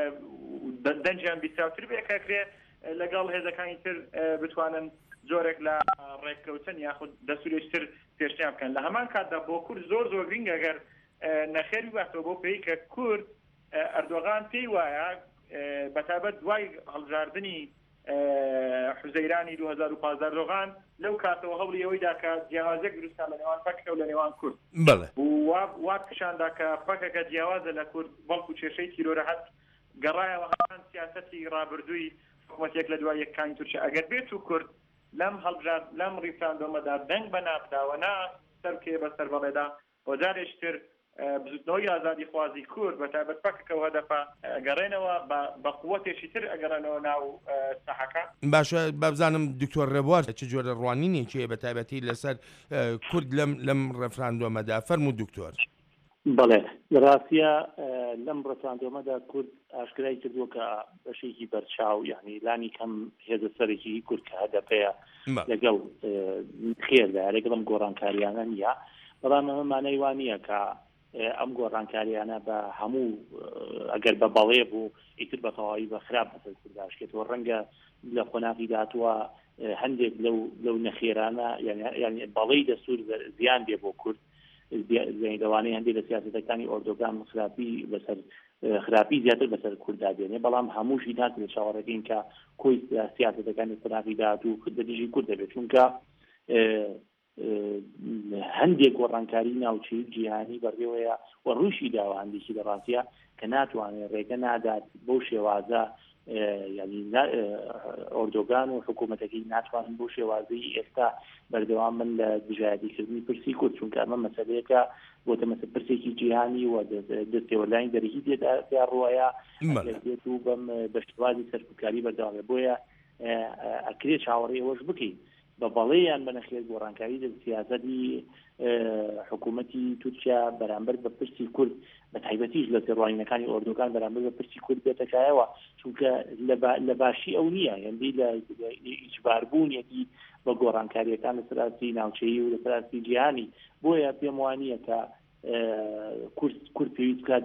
دەنجیان بیستراوتر بێکەکرێ لەگەڵ هێزەکانی تر بتوانن جۆرێک لە ڕێککەوتن یاخود دەسوورێشتر پێشنیان بکەن لە هەمان کاتدا بۆ کورد زۆر زۆر گرنگە ئەگەر نەخێری باتەوە بۆ پێی کە کورد ئەردۆغان پێی وایە بەتابەت دوای هەڵبژاردننی حوزەیرانی دوو هەزار و پانزدە ئەردۆغان لەو کاتەوە هەوڵی ئەوەیدا کە جیاوازێک دروستکە لە نێوان فەکەکە و لە نێوان کورد وا پیشاندا کە فەکەکە جیاوازە لە کورد بەڵکو کێشەی تیرۆرەهەت گەڕایەوە هەمان سیاسەتی ڕابردووی حکوومەتێک لە دوای یەکانی تورکیا ئەگەر بێت و کورد لەم هەڵبژارد لەم ڕیفراندۆمەدا دەنگ بە نابداوە نا سەرکێ بەسەر بەڵێدا بۆ جارێکتر بزوتنەوەی ئازادی خوازی کورد بەتابەت فەکەکەەوە هەدەفە ئەگەڕێنەوە بە قووەتێکی تر ئەگەڕێنەوە ناو ساحەکە. باشە بابزانم دکتۆر ڕێبوار چ جۆرە ڕوانینێکی بەتابەتی لەسەر کورد لەم لەم ڕێفراندۆمەدا فەرموو دکتۆر. بەڵێ لە ڕاستیە لەم ڕەفراندۆمەدا کورد ئاشکرای کردووە کە بەشێکی بەرچاو یعنی لانی کەم هێزە سەرێکی کورد کە هەدەپەیە لەگەڵ خێردا لەگەڵم گۆڕانکاریانە نییە بەڵام ئەمە مانای وان نییە کە ئەم گۆڕانکاریانە بە هەموو ئەگەر بە بەڵێ بوو ئیتر بە تەواوی بە خراپ بەسەر کورداشکێتەوە ڕەنگە لە خۆناغی داتووە هەندێک لەو لەو نەخێرانە یعنی بەڵەی دەسوور زیان دێ بۆ کورد دەوانەیە هەندێک لە سیاسەتەکانی ئۆردۆگان خراپی بەسەر خراپی زیاتر بەسەر کووردا دێنێ بەڵام هەمووشی نات لە چاوەڕێگەین کە کۆی سیاسەتەکانی خۆناغی داهات و بەدژی کورد دەبێت چونکە هەندێک گۆڕانکاری ناوچەی جیهانی بەڕێوەیە و ڕووشی داوە هەندێکی لە ڕاستیە کە ناتوانێت ڕێگە نادات بەو شێوازە یعنی ئۆردۆگان و حکوومەتەکەی ناتوانن بۆ شێوازەی ئێستا بەردەوام من لە دژایەتیکردنی پرسی کورد چونکە ئەمە مەسەلەیەکە بۆتە مەسە پرسێکی جیهانی و دەستێوەلایانی دەرەکی دێدا ڕوایە دێت و بەم بە شێوازی سەرکوتکاری بەردەوامێ بۆیە ئەکرێ چاوەڕێ ئەوەش بکەین بە بەڵەیان بەنەخێت گۆڕانکاری لە سیاسەتی حکوومەتی تورکیا بەرامبەر بە پرسی کورد بە تایبەتیش لە سێڕوانینەکانی ئۆردۆگان بەرامبەر بە پرسی کورد بێتەکایەوە چونکە لە باشی ئەو نییە هەندی لە ئیجباربوونیەتی بە گۆڕانکاریەکان لە سەراسی ناوچەیی و لە سەراسی جیهانی بۆیە پێم وانییە کە کورد پێویست بکات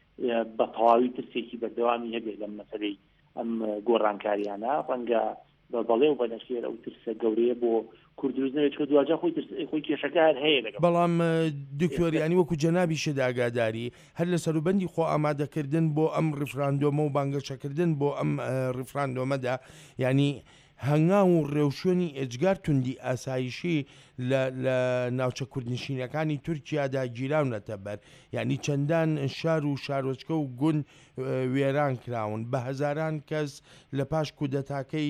بە تەواوی ترسێکی بەردەوامی هەبێت لەم مەسەلەی ئەم گۆڕانکاریانە ڕەنگە بە بەڵێ و بەنەخێر ئەو ترسە گەورەیە بۆ کورد دروست نەوێت کە دوواجا خۆی خۆی کێشەکە هەر هەیە لەگەڵ بەڵام دکتۆریانی وەکو جەنابی شێد ئاگاداری هەر لە سەروبەندی خۆ ئامادەکردن بۆ ئەم ڕفراندۆمە و بانگەشەکردن بۆ ئەم ڕفراندۆمەدا ینی هەنگاو و ڕێوشێنی ئێجگار توندی ئاسایشی لە ناوچە کوردنشینەکانی تورکیادا گیراونەتە بەر یعنی چەندان شار و شارۆچکە و گوند وێران کراون بە هەزاران کەس لە پاش کودەتاکەی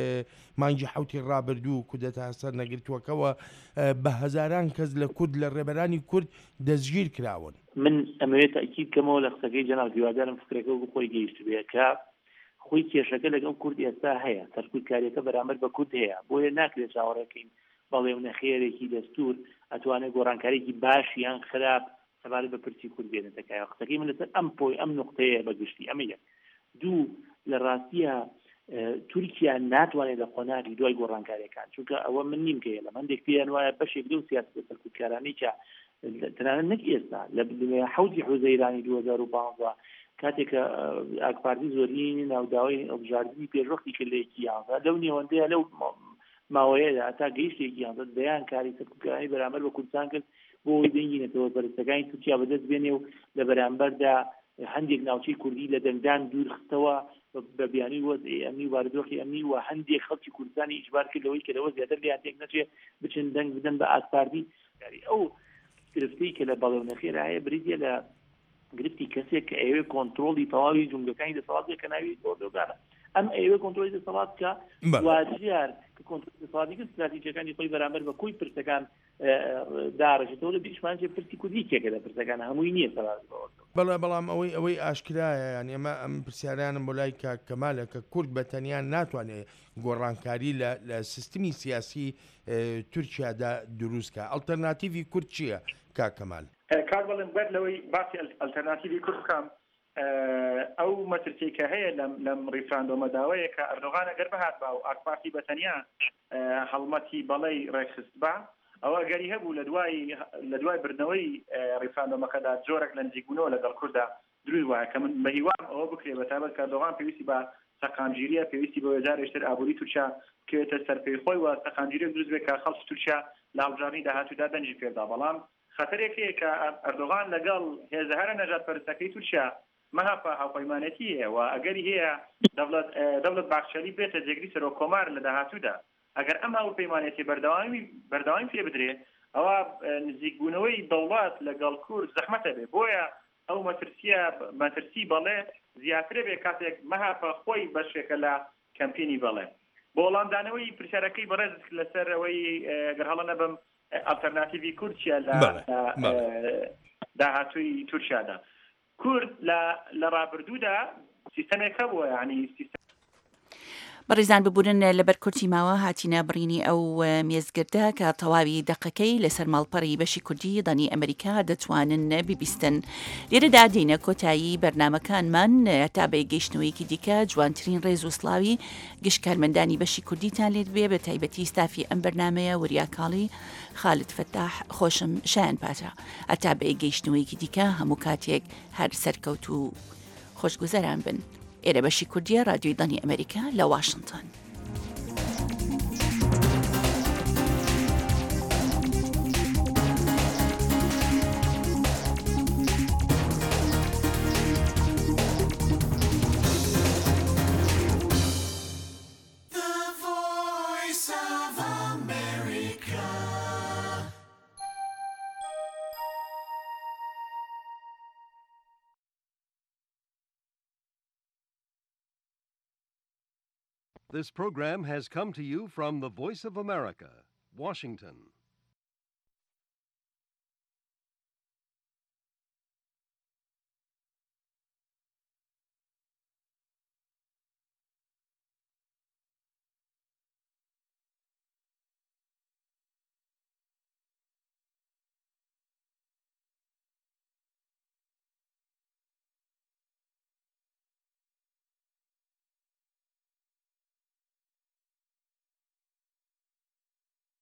مانگی حوتی ڕابردوو کودەتا سەر نەگرتووەکەوە بە هەزاران کەس لە کورد لە ڕێبەرانی کورد دەستگیر کراون. من ئەمەوێت تاکید کەمەوە لە قسەکەی جەناب هیوادارم فکرەکە بۆ خۆی گەیشت بێت کە خۆی کێشەکە لەگەڵ کورد ئێستا هەیە سەرکوتکاریەکە بەرامبەر بە کورد هەیە بۆیە ناکرێت چاوەڕێکەین بەڵێ و نەخێرێکی دەستور ئەتوانێت گۆڕانکاریێکی باش یان خراپ سەبارەت بە پرسی کورد بێنێتەکایە قسەکەی من لەسەر ئەم پۆی ئەم نقطەیە بەگشتی ئەمە یەک دوو لە ڕاستیە تورکیا ناتوانێت لە قۆناغی دوای گۆڕانکاریەکان چونکە ئەوە من نیم کە لە هەندێک پێیان وایە بەشێک لەو سیاسەتە سەرکوتکارانەی کە تەنانەت نەک ئێستا لە حەوتی حوزەیرانی دوو هەزار و پانزە کاتێککە ئاکپارتی زۆرینی ناوداوای ئەوبژاردننی پێشوەختی کردلەیەکی یانزە لەو نێوەندەیە لەو ماوەیەدا تا گەیشتێکی یانزە دەیان کاری سەرکوتکارانی بەرامبەر بە کوردستان کرد بۆ ئەوەی دەنگینێتەوە بەرزەکانی تورکیا بەدەست بێنێ و لە بەرامبەردا هەندێک ناوچەی کوردی لە دەنگدان دوور خستەوە بە بیانی وەزعی ئەمنی و واردۆخی ئەمنی و هەندێک خەڵکی کوردستانی ئیجبار کردەوەی کە لەوە زیاتر لێیان تێک نەچێت بچن دەنگ بدەن بە ئاکپارتی ئەو گرفتەی کە لە بەڵێو نەخێرا هەیە بریتە لە گرفتی کەسێک کە ئێوە کۆنتترۆلی تەواوی جملەکانی دەسەڵاتێک کە ناوی ئۆردۆگانە ئەم ئێوە کۆنتترۆلی دەسەڵات کە واجیار کە کۆنتترۆلی دەسەڵاتی استراتیجیەکانی خۆی بەرامبەر بە کۆی پرسەکان داڕێژێتەوە لە بیشمانجێ پرسی کوردی کێکە لە پرسەکان هەمووی نییە سەبارەت بەڵێ بەڵام ئەوەی ئەوەی ئاشکرایە یان ئێمە ئەم پرسیارانم بۆ لای کاک کەمالە کە کورد بەتەنیان ناتوانێت گۆڕانکاری لە سیستمی سیاسی تورکیادا دروستکە ئەڵتەرناتیڤی کورد چییە کاک کەمال؟ کار بڵێن بەر لەوەی باسی ئەلتەرناتیڤی کورد بکەم ئەو مەترسی کە هەیە لەم ڕیفراندۆمە داوایە کە ئەردۆغان ئەگەر بەهات با و ئاکپارتی بەتەنیا هەڵمەتی بەڵەی ڕێکخست بە ئەوە گەری هەبوو لە دوای لە دوای بردنەوەی ڕیفراندۆمەکەدا جۆرێک لە نزیکبوونەوە لەگەڵ کووردا دروست وایە کە من بە هیوام ئەوە بکرێ بەتابەت کە ئەردۆغان پێویستی بە سەقامگیریە پێویستی بە وێزارێشتر ئابووری تورکیا بکەوێتە سەرپێی خۆی و سەقامگیریەک دروست بێت کە خەڵکی تورکیا لە هەڵبژاردننی داهاتوودا دەنجی پێدا بەڵام خەتەرێکەیە کە ئەردۆغان لەگەڵ هێزە هەرە نەژاد پەرستەکەی تورکیا مەهاپە هاوپەیمانەتی هەیە و ئەگەری هەیە دەوڵەت باخشەری بێتە جێگری سەرۆک کۆمار لە داهاتوودا ئەگەر ئەم هاوپەیمانەتی بەردەوامی بەردەوامی پێ بدرێ ئەوە نزیکبوونەوەی دەوڵات لەگەڵ کورد زەحمەتە بێ بۆیە ئەو مەترسیە مەترسی بەڵێ زیاترە بێ کاتێک مەهاپە خۆی بەشێکە لە کەمپینی بەڵێ بۆ وەڵامدانەوەی پرسیارەکەی بەڕێز لەسەر ئەوەی گەر هەڵە نەبم ئالتەرناتیڤی کوردچیە لە داهاتووی تورکیادا کورد لە ڕابردوودا سیستەمێک هەبووە یعنی بەڕێزان ببوورن لەبەر کورتی ماوە هاتیە بڕینی ئەو مێزگردە کە تەواوی دەقەکەی لەسەر ماڵپەڕی بەشی کوردی دەنی ئەمریکا دەتوانن بیبیستن. لێرەدا دێنە کۆتایی بەرنمەکانمان تا بە گەیشتنەوەیکی دیکە جوانترین ڕێز و سڵاوی گشتکارمەندانی بەشی کوردیتان لێت بێ بە تایبەتی ستافی ئەم بەرنمەیە وریاکاڵی خالت فتاح خۆشم شایان پاترا ئەتا بە گەیشتنەوەیکی دیکە هەموو کاتێک هەر سەرکەوت و خۆشگوزەران بن. ئێرە بەشی کوردیە رادیۆی دانی ئەمریکا لە واشنگتن. This program has come to you from the Voice of America, Washington.